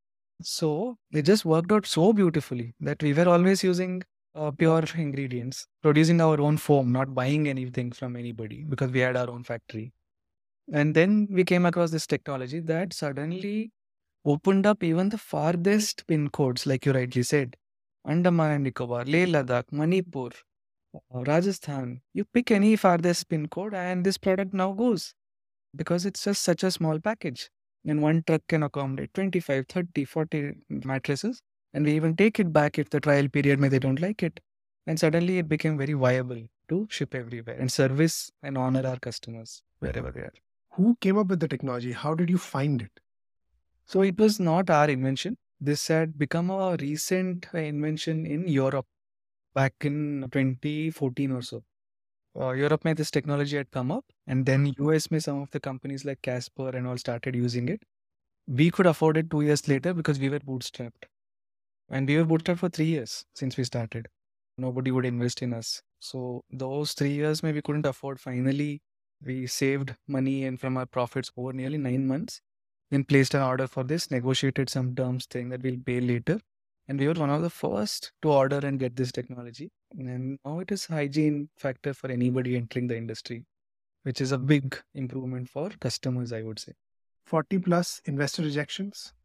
So it just worked out so beautifully that we were always using pure ingredients, producing our own foam, not buying anything from anybody because we had our own factory. And then we came across this technology that suddenly opened up even the farthest pin codes, like you rightly said. Andaman and Nicobar, Leh Ladakh, Manipur, Rajasthan. You pick any farthest pin code, and this product now goes because it's just such a small package. And one truck can accommodate 25, 30, 40 mattresses. And we even take it back if the trial period may they don't like it. And suddenly it became very viable to ship everywhere and service and honor our customers wherever they are. Who came up with the technology? How did you find it? So it was not our invention. This had become a recent invention in Europe back in 2014 or so. Europe mein this technology had come up, and then US mein some of the companies like Casper and all started using it. We could afford it 2 years later because we were bootstrapped. And we were bootstrapped for 3 years since we started. Nobody would invest in us. So those 3 years maybe we couldn't afford. Finally, we saved money and from our profits over nearly 9 months. Then placed an order for this, negotiated some terms saying that we'll pay later. And we were one of the first to order and get this technology. And now it is hygiene factor for anybody entering the industry, which is a big improvement for customers, I would say. 40 plus investor rejections.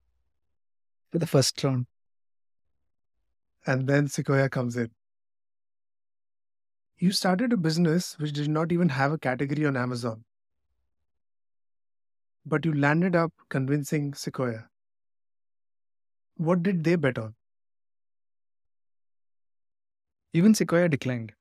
For the first round. And then Sequoia comes in. You started a business which did not even have a category on Amazon, but you landed up convincing Sequoia. What did they bet on? Even Sequoia declined.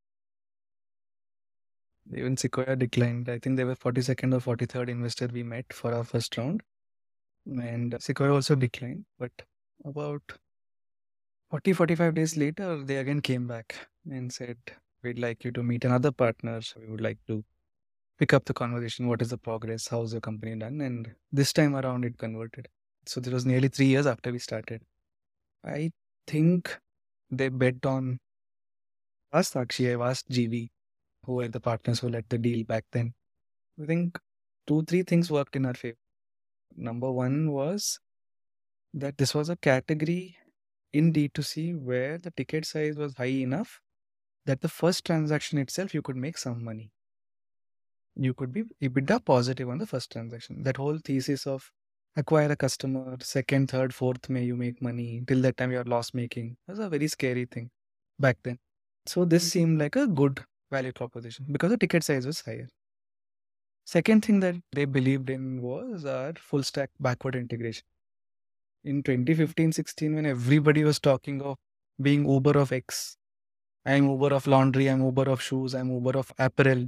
Even Sequoia declined. I think they were 42nd or 43rd investor we met for our first round. And Sequoia also declined. But about 40, 45 days later, they again came back and said, we'd like you to meet another partner. We would like to pick up the conversation. What is the progress? How's your company done? And this time around, it converted. So this was nearly 3 years after we started. I think they bet on us, Sakshi. I've asked GV, who were the partners who led the deal back then. I think 2, 3 things worked in our favor. Number one was that this was a category in D2C where the ticket size was high enough that the first transaction itself you could make some money. You could be EBITDA positive on the first transaction. That whole thesis of acquire a customer, second, third, fourth may you make money, till that time you're loss making, was a very scary thing back then. So this seemed like a good value proposition because the ticket size was higher. Second thing that they believed in was our full stack backward integration. In 2015-16, when everybody was talking of being Uber of X, I'm Uber of laundry, I'm Uber of shoes, I'm Uber of apparel,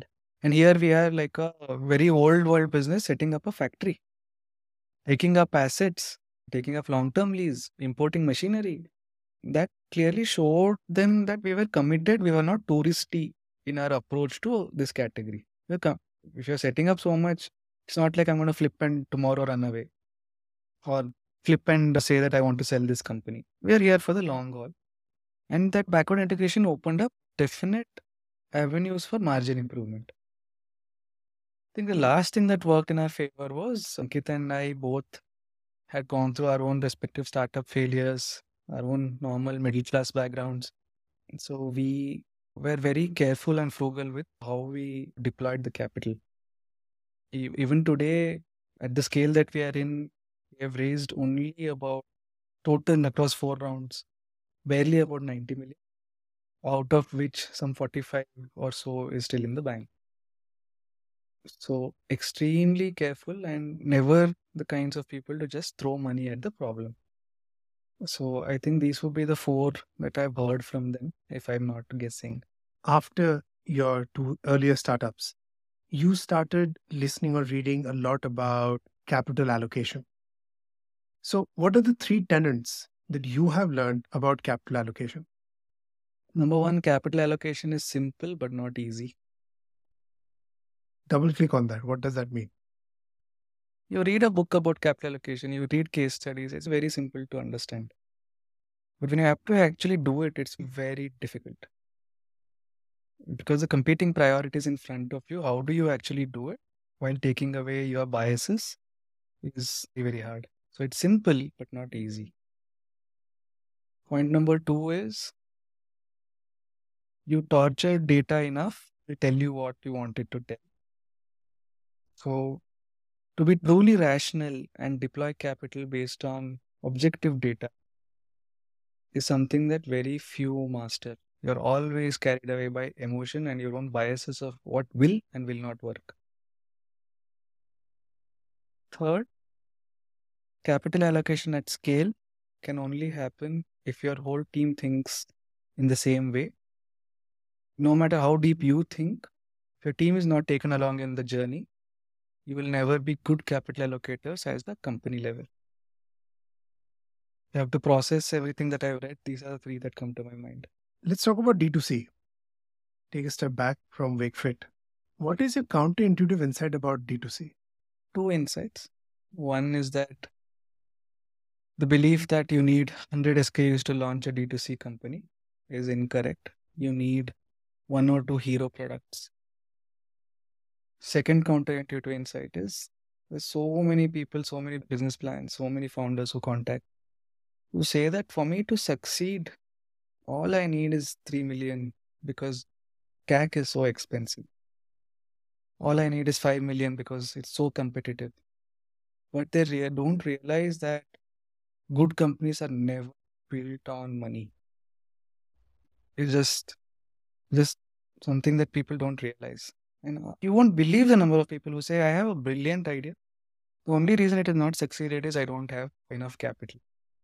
And here we are like a very old world business setting up a factory, taking up assets, taking up long-term lease, importing machinery. That clearly showed them that we were committed. We were not touristy in our approach to this category. If you're setting up so much, it's not like I'm going to flip and tomorrow run away or flip and say that I want to sell this company. We are here for the long haul. And that backward integration opened up definite avenues for margin improvement. I think the last thing that worked in our favor was Ankit and I both had gone through our own respective startup failures, our own normal middle class backgrounds. So we were very careful and frugal with how we deployed the capital. Even today, at the scale that we are in, we have raised only about total across 4 rounds, barely about 90 million, out of which some 45 or so is still in the bank. So extremely careful and never the kinds of people to just throw money at the problem. So I think these would be the four that I've heard from them, if I'm not guessing. After your two earlier startups, you started listening or reading a lot about capital allocation. So, what are the three tenets that you have learned about capital allocation? Number one, capital allocation is simple but not easy. Double click on that. What does that mean? You read a book about capital allocation, you read case studies, it's very simple to understand. But when you have to actually do it, it's very difficult. Because the competing priorities in front of you, how do you actually do it while taking away your biases is very hard. So it's simple but not easy. Point number two is you torture data enough to tell you what you wanted to tell. So to be truly rational and deploy capital based on objective data is something that very few master. You're always carried away by emotion and your own biases of what will and will not work. Third, capital allocation at scale can only happen if your whole team thinks in the same way. No matter how deep you think, if your team is not taken along in the journey, you will never be good capital allocators as the company level. You have to process everything that I've read. These are the three that come to my mind. Let's talk about D2C. Take a step back from WakeFit. What is your counterintuitive insight about D2C? Two insights. One is that the belief that you need 100 SKUs to launch a D2C company is incorrect. You need one or two hero products. Second counterintuitive insight is there's so many people, so many business plans, so many founders who contact who say that for me to succeed, all I need is 3 million because CAC is so expensive. All I need is 5 million because it's so competitive. But they don't realize that good companies are never built on money. It's just something that people don't realize. And you won't believe the number of people who say, I have a brilliant idea. The only reason it has not succeeded is I don't have enough capital.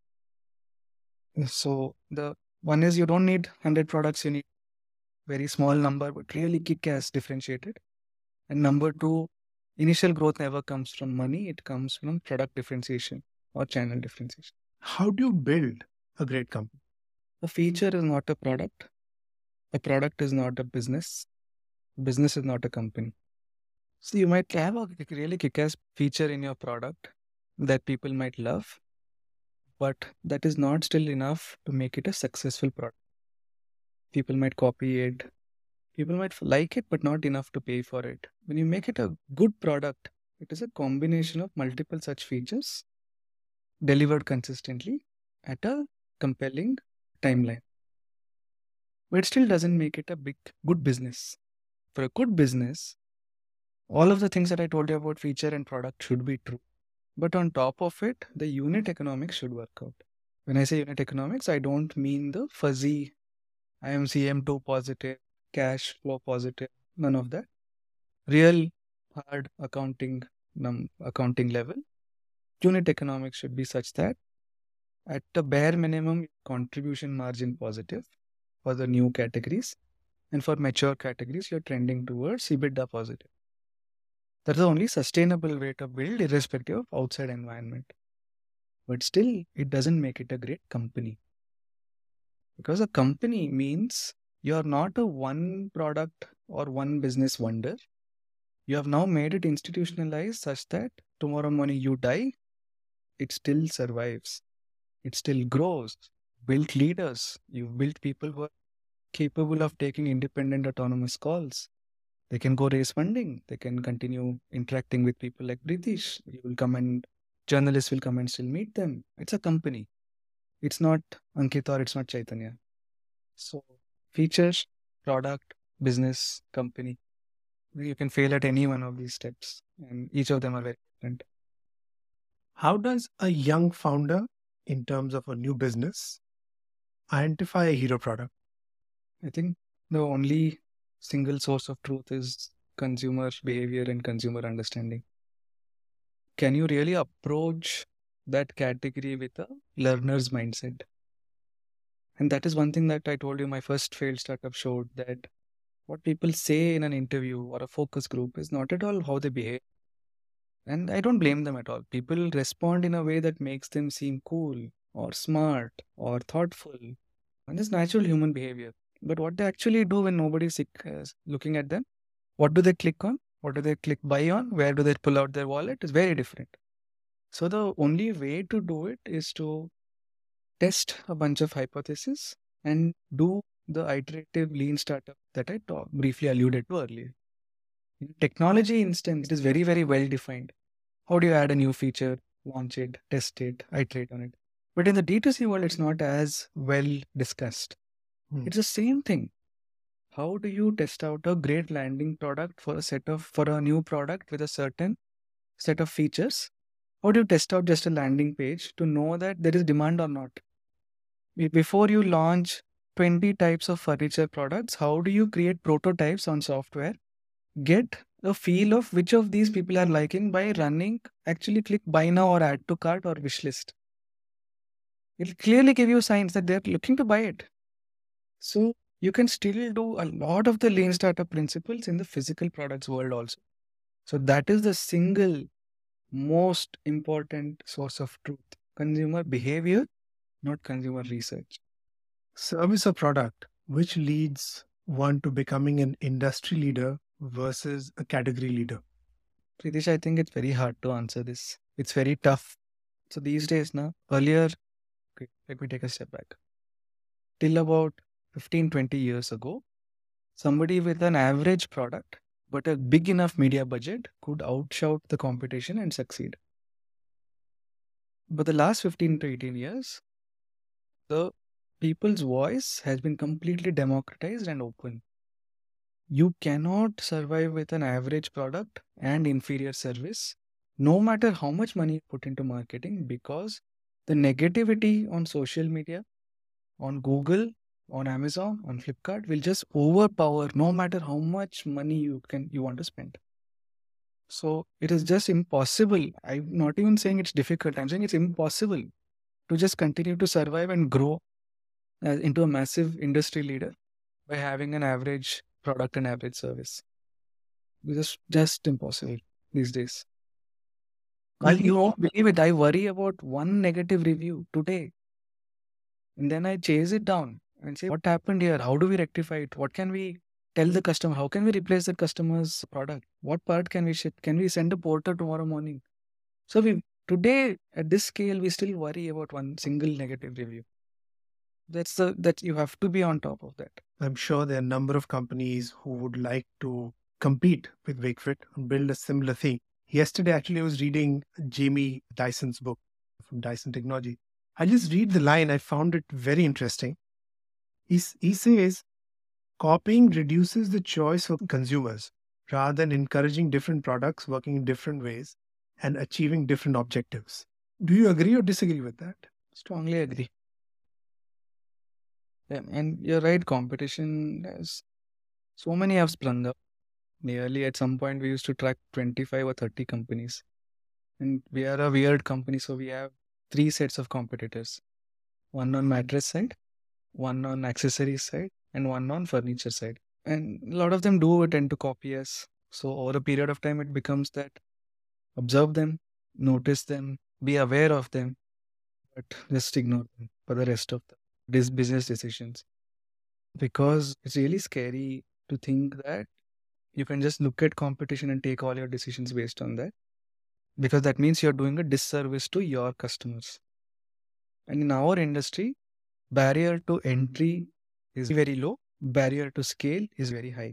So the one is you don't need 100 products, you need very small number, but really kick-ass differentiated. And number two, initial growth never comes from money. It comes from product differentiation or channel differentiation. How do you build a great company? A feature is not a product. A product is not a business. Business is not a company. So you might have a really kick-ass feature in your product that people might love, but that is not still enough to make it a successful product. People might copy it. People might like it, but not enough to pay for it. When you make it a good product, it is a combination of multiple such features delivered consistently at a compelling timeline. But it still doesn't make it a good business. For a good business, all of the things that I told you about feature and product should be true. But on top of it, the unit economics should work out. When I say unit economics, I don't mean the fuzzy, I am CM2 positive, cash flow positive, none of that. Real hard accounting level. Unit economics should be such that at the bare minimum, contribution margin positive for the new categories. And for mature categories, you're trending towards EBITDA positive. That's the only sustainable way to build, irrespective of outside environment. But still, it doesn't make it a great company. Because a company means you're not a one product or one business wonder. You have now made it institutionalized such that tomorrow morning you die, it still survives. It still grows. Built leaders. You've built people who are capable of taking independent, autonomous calls. They can go raise funding. They can continue interacting with people like British. You will come and journalists will come and still meet them. It's a company. It's not Ankit or it's not Chaitanya. So features, product, business, company. You can fail at any one of these steps, and each of them are very different. How does a young founder, in terms of a new business, identify a hero product? I think the only single source of truth is consumer behavior and consumer understanding. Can you really approach that category with a learner's mindset? And that is one thing that I told you my first failed startup showed, that what people say in an interview or a focus group is not at all how they behave. And I don't blame them at all. People respond in a way that makes them seem cool or smart or thoughtful. And it's natural human behavior. But what they actually do when nobody's looking at them, what do they click on? What do they click buy on? Where do they pull out their wallet? Is very different. So the only way to do it is to test a bunch of hypotheses and do the iterative lean startup that I briefly alluded to earlier. In technology instance, it is very, very well defined. How do you add a new feature, launch it, test it, iterate on it? But in the D2C world, it's not as well discussed. It's the same thing. How do you test out a great landing product for a new product with a certain set of features? How do you test out just a landing page to know that there is demand or not? Before you launch 20 types of furniture products, how do you create prototypes on software? Get a feel of which of these people are liking by running, actually click buy now or add to cart or wish list. It'll clearly give you signs that they're looking to buy it. So you can still do a lot of the lean startup principles in the physical products world also. So that is the single most important source of truth. Consumer behavior, not consumer research. Service or product, which leads one to becoming an industry leader versus a category leader? Pritish, I think it's very hard to answer this. It's very tough. So these days now, earlier, okay, let me take a step back. Till about 15, 20 years ago, somebody with an average product but a big enough media budget could outshout the competition and succeed. But the last 15 to 18 years, the people's voice has been completely democratized and open. You cannot survive with an average product and inferior service, no matter how much money you put into marketing, because the negativity on social media, on Google, on Amazon, on Flipkart will just overpower no matter how much money you want to spend. So it is just impossible. I'm not even saying it's difficult. I'm saying it's impossible to just continue to survive and grow into a massive industry leader by having an average product and average service. It's just impossible these days. You won't believe it. I worry about one negative review today, and then I chase it down and say, what happened here? How do we rectify it? What can we tell the customer? How can we replace that customer's product? What part can we ship? Can we send a porter tomorrow morning? So we today at this scale, we still worry about one single negative review. That you have to be on top of that. I'm sure there are a number of companies who would like to compete with Wakefit and build a similar thing. Yesterday, actually, I was reading Jamie Dyson's book from Dyson Technology. I just read the line. I found it very interesting. He says, copying reduces the choice for consumers rather than encouraging different products working in different ways and achieving different objectives. Do you agree or disagree with that? Strongly agree. Yeah, and you're right, competition has so many have sprung up. Nearly at some point, we used to track 25 or 30 companies. And we are a weird company, so we have three sets of competitors. One on mattress side, one on accessories side, and one on furniture side. And a lot of them do tend to copy us. So over a period of time, it becomes that observe them, notice them, be aware of them, but just ignore them for the rest of these business decisions. Because it's really scary to think that you can just look at competition and take all your decisions based on that. Because that means you're doing a disservice to your customers. And in our industry, barrier to entry is very low, barrier to scale is very high.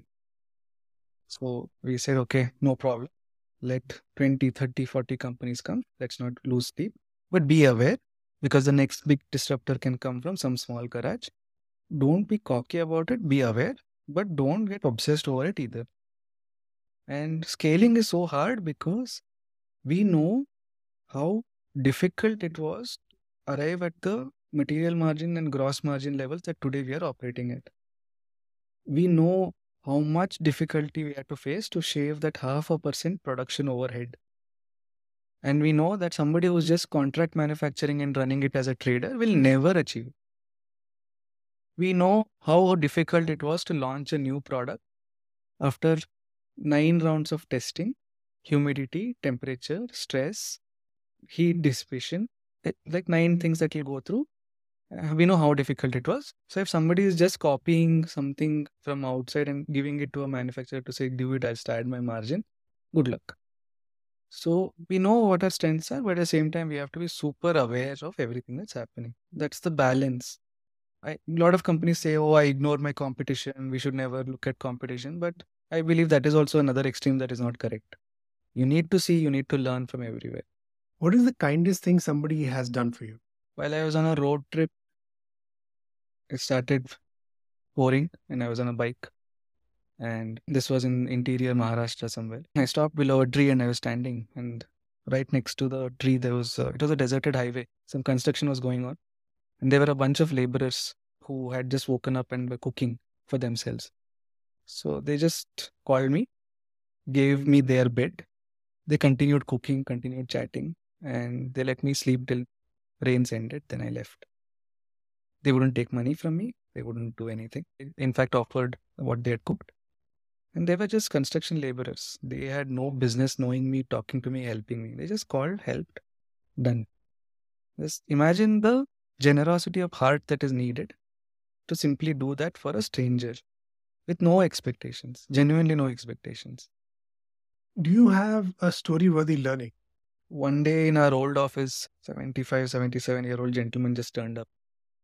So we said, okay, no problem. Let 20, 30, 40 companies come. Let's not lose sleep. But be aware because the next big disruptor can come from some small garage. Don't be cocky about it. Be aware, but don't get obsessed over it either. And scaling is so hard because we know how difficult it was to arrive at the material margin and gross margin levels that today we are operating at. We know how much difficulty we had to face to shave that 0.5% production overhead. And we know that somebody who's just contract manufacturing and running it as a trader will never achieve. We know how difficult it was to launch a new product after 9 rounds of testing, humidity, temperature, stress, heat dissipation, like 9 things that you'll go through. We know how difficult it was. So if somebody is just copying something from outside and giving it to a manufacturer to say, do it, I'll start my margin, good luck. So we know what our strengths are, but at the same time, we have to be super aware of everything that's happening. That's the balance. A lot of companies say, oh, I ignore my competition. We should never look at competition. But I believe that is also another extreme that is not correct. You need to see, you need to learn from everywhere. What is the kindest thing somebody has done for you? While I was on a road trip, it started pouring and I was on a bike. And this was in interior Maharashtra somewhere. I stopped below a tree and I was standing. And right next to the tree, there was, it was a deserted highway. Some construction was going on. And there were a bunch of laborers who had just woken up and were cooking for themselves. So they just called me, gave me their bed. They continued cooking, continued chatting, and they let me sleep till rains ended. Then I left. They wouldn't take money from me. They wouldn't do anything. In fact, offered what they had cooked. And they were just construction laborers. They had no business knowing me, talking to me, helping me. They just called, helped, done. Just imagine the generosity of heart that is needed to simply do that for a stranger with no expectations, genuinely no expectations. Do you have a story worthy learning? One day in our old office, 75, 77-year-old gentleman just turned up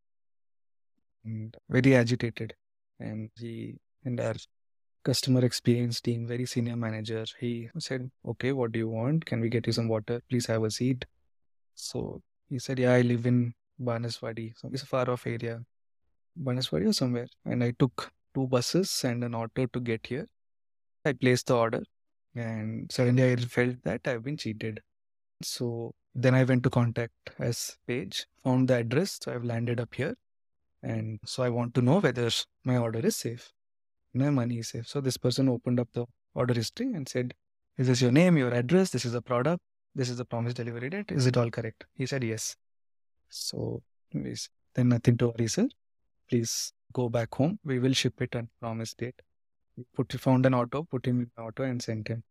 and very agitated. And he and our customer experience team, very senior manager, he said, okay, what do you want? Can we get you some water? Please have a seat. So he said, yeah, I live in Banaswadi. So it's a far off area, Banaswadi or somewhere. And I took 2 buses and an auto to get here. I placed the order and suddenly I felt that I've been cheated. So then I went to contact as page, found the address. So I've landed up here. And so I want to know whether my order is safe. My money is safe. So this person opened up the order history and said, is this your name, your address? This is the product. This is the promised delivery date. Is it all correct? He said, yes. So then nothing to worry, sir. Please go back home. We will ship it on promised date. Found an auto, put him in the auto and sent him.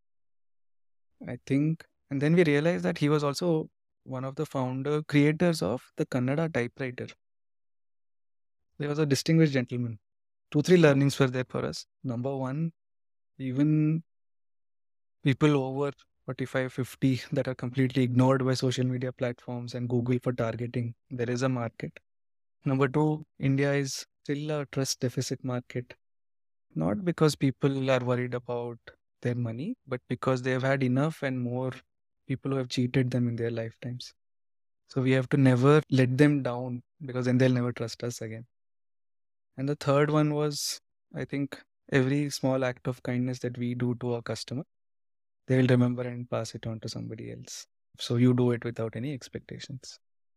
I think, and then we realized that he was also one of the founder creators of the Kannada typewriter. He was a distinguished gentleman. 2, 3 learnings were there for us. Number one, even people over 45, 50 that are completely ignored by social media platforms and Google for targeting, there is a market. Number two, India is still a trust deficit market. Not because people are worried about their money, but because they have had enough and more people who have cheated them in their lifetimes. So we have to never let them down because then they'll never trust us again. And the third one was, I think, every small act of kindness that we do to a customer, they will remember and pass it on to somebody else. So you do it without any expectations.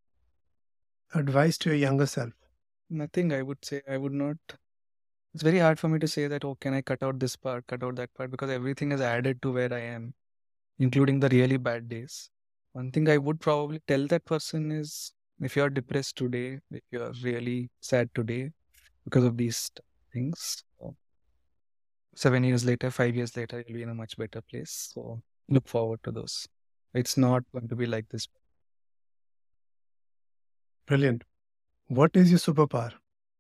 Advice to your younger self? Nothing, I would say. I would not. It's very hard for me to say that, oh, can I cut out this part, cut out that part, because everything is added to where I am, including the really bad days. One thing I would probably tell that person is if you're depressed today, if you're really sad today because of these things, 7 years later, 5 years later, you'll be in a much better place. So look forward to those. It's not going to be like this. Brilliant. What is your superpower?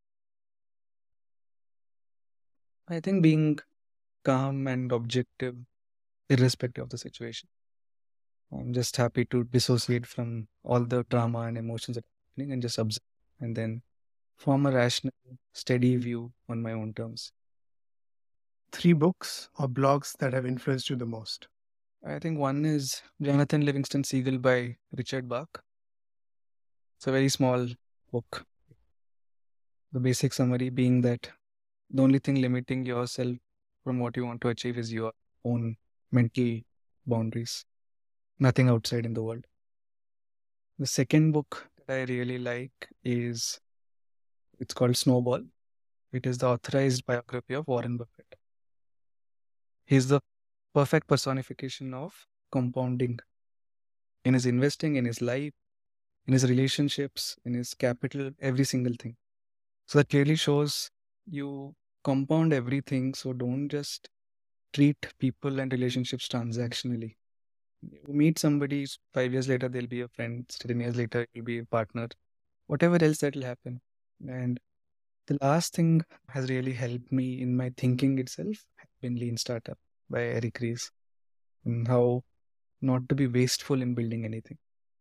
I think being calm and objective, irrespective of the situation. I'm just happy to dissociate from all the drama and emotions that are happening and just observe and then form a rational, steady view on my own terms. 3 books or blogs that have influenced you the most? I think one is Jonathan Livingston Seagull by Richard Bach. It's a very small book. The basic summary being that the only thing limiting yourself from what you want to achieve is your own mental boundaries, nothing outside in the world. The second book that I really like is it's called Snowball. It is the authorized biography of Warren Buffett. He's the perfect personification of compounding in his investing, in his life, in his relationships, in his capital, every single thing. So that clearly shows you compound everything. So don't just treat people and relationships transactionally. You meet somebody, 5 years later, they'll be a friend, 10 years later, you'll be a partner, whatever else that will happen. And the last thing has really helped me in my thinking itself has been Lean Startup by Eric Ries and how not to be wasteful in building anything.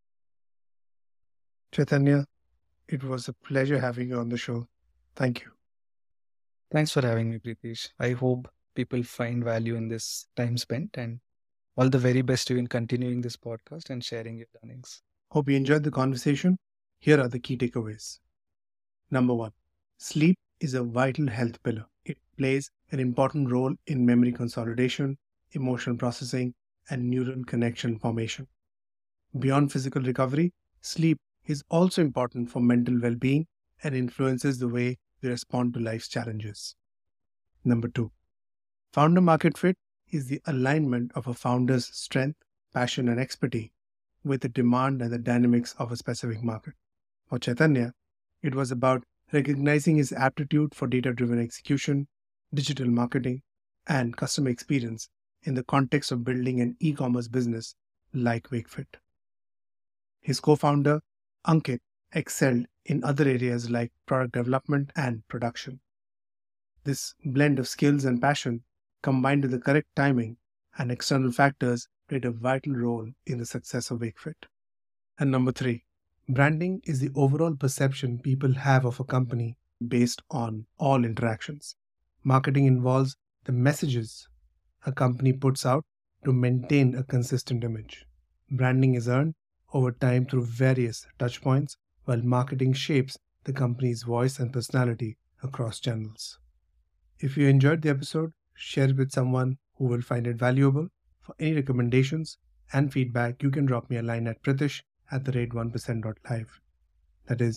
Chaitanya, it was a pleasure having you on the show. Thank you. Thanks for having me, Pritesh. I hope people find value in this time spent and all the very best to you in continuing this podcast and sharing your learnings. Hope you enjoyed the conversation. Here are the key takeaways. Number 1, sleep is a vital health pillar. It plays an important role in memory consolidation, emotional processing, and neural connection formation. Beyond physical recovery, sleep is also important for mental well being and influences the way we respond to life's challenges. Number 2, founder market fit is the alignment of a founder's strength, passion, and expertise with the demand and the dynamics of a specific market. For Chaitanya, it was about recognizing his aptitude for data driven execution, digital marketing, and customer experience in the context of building an e commerce business like WakeFit. His co founder, Ankit, excelled in other areas like product development and production. This blend of skills and passion, combined with the correct timing and external factors, played a vital role in the success of WakeFit. And number 3, branding is the overall perception people have of a company based on all interactions. Marketing involves the messages a company puts out to maintain a consistent image. Branding is earned over time through various touchpoints, while marketing shapes the company's voice and personality across channels. If you enjoyed the episode, share it with someone who will find it valuable. For any recommendations and feedback, you can drop me a line at pritish@1%.live. That is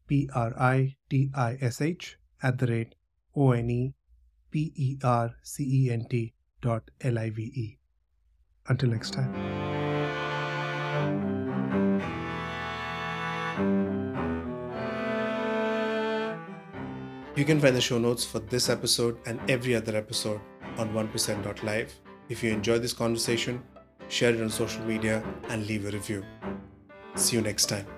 PRITISH@onepercent.live. Until next time. You can find the show notes for this episode and every other episode on 1%.live. If you enjoyed this conversation, share it on social media and leave a review. See you next time.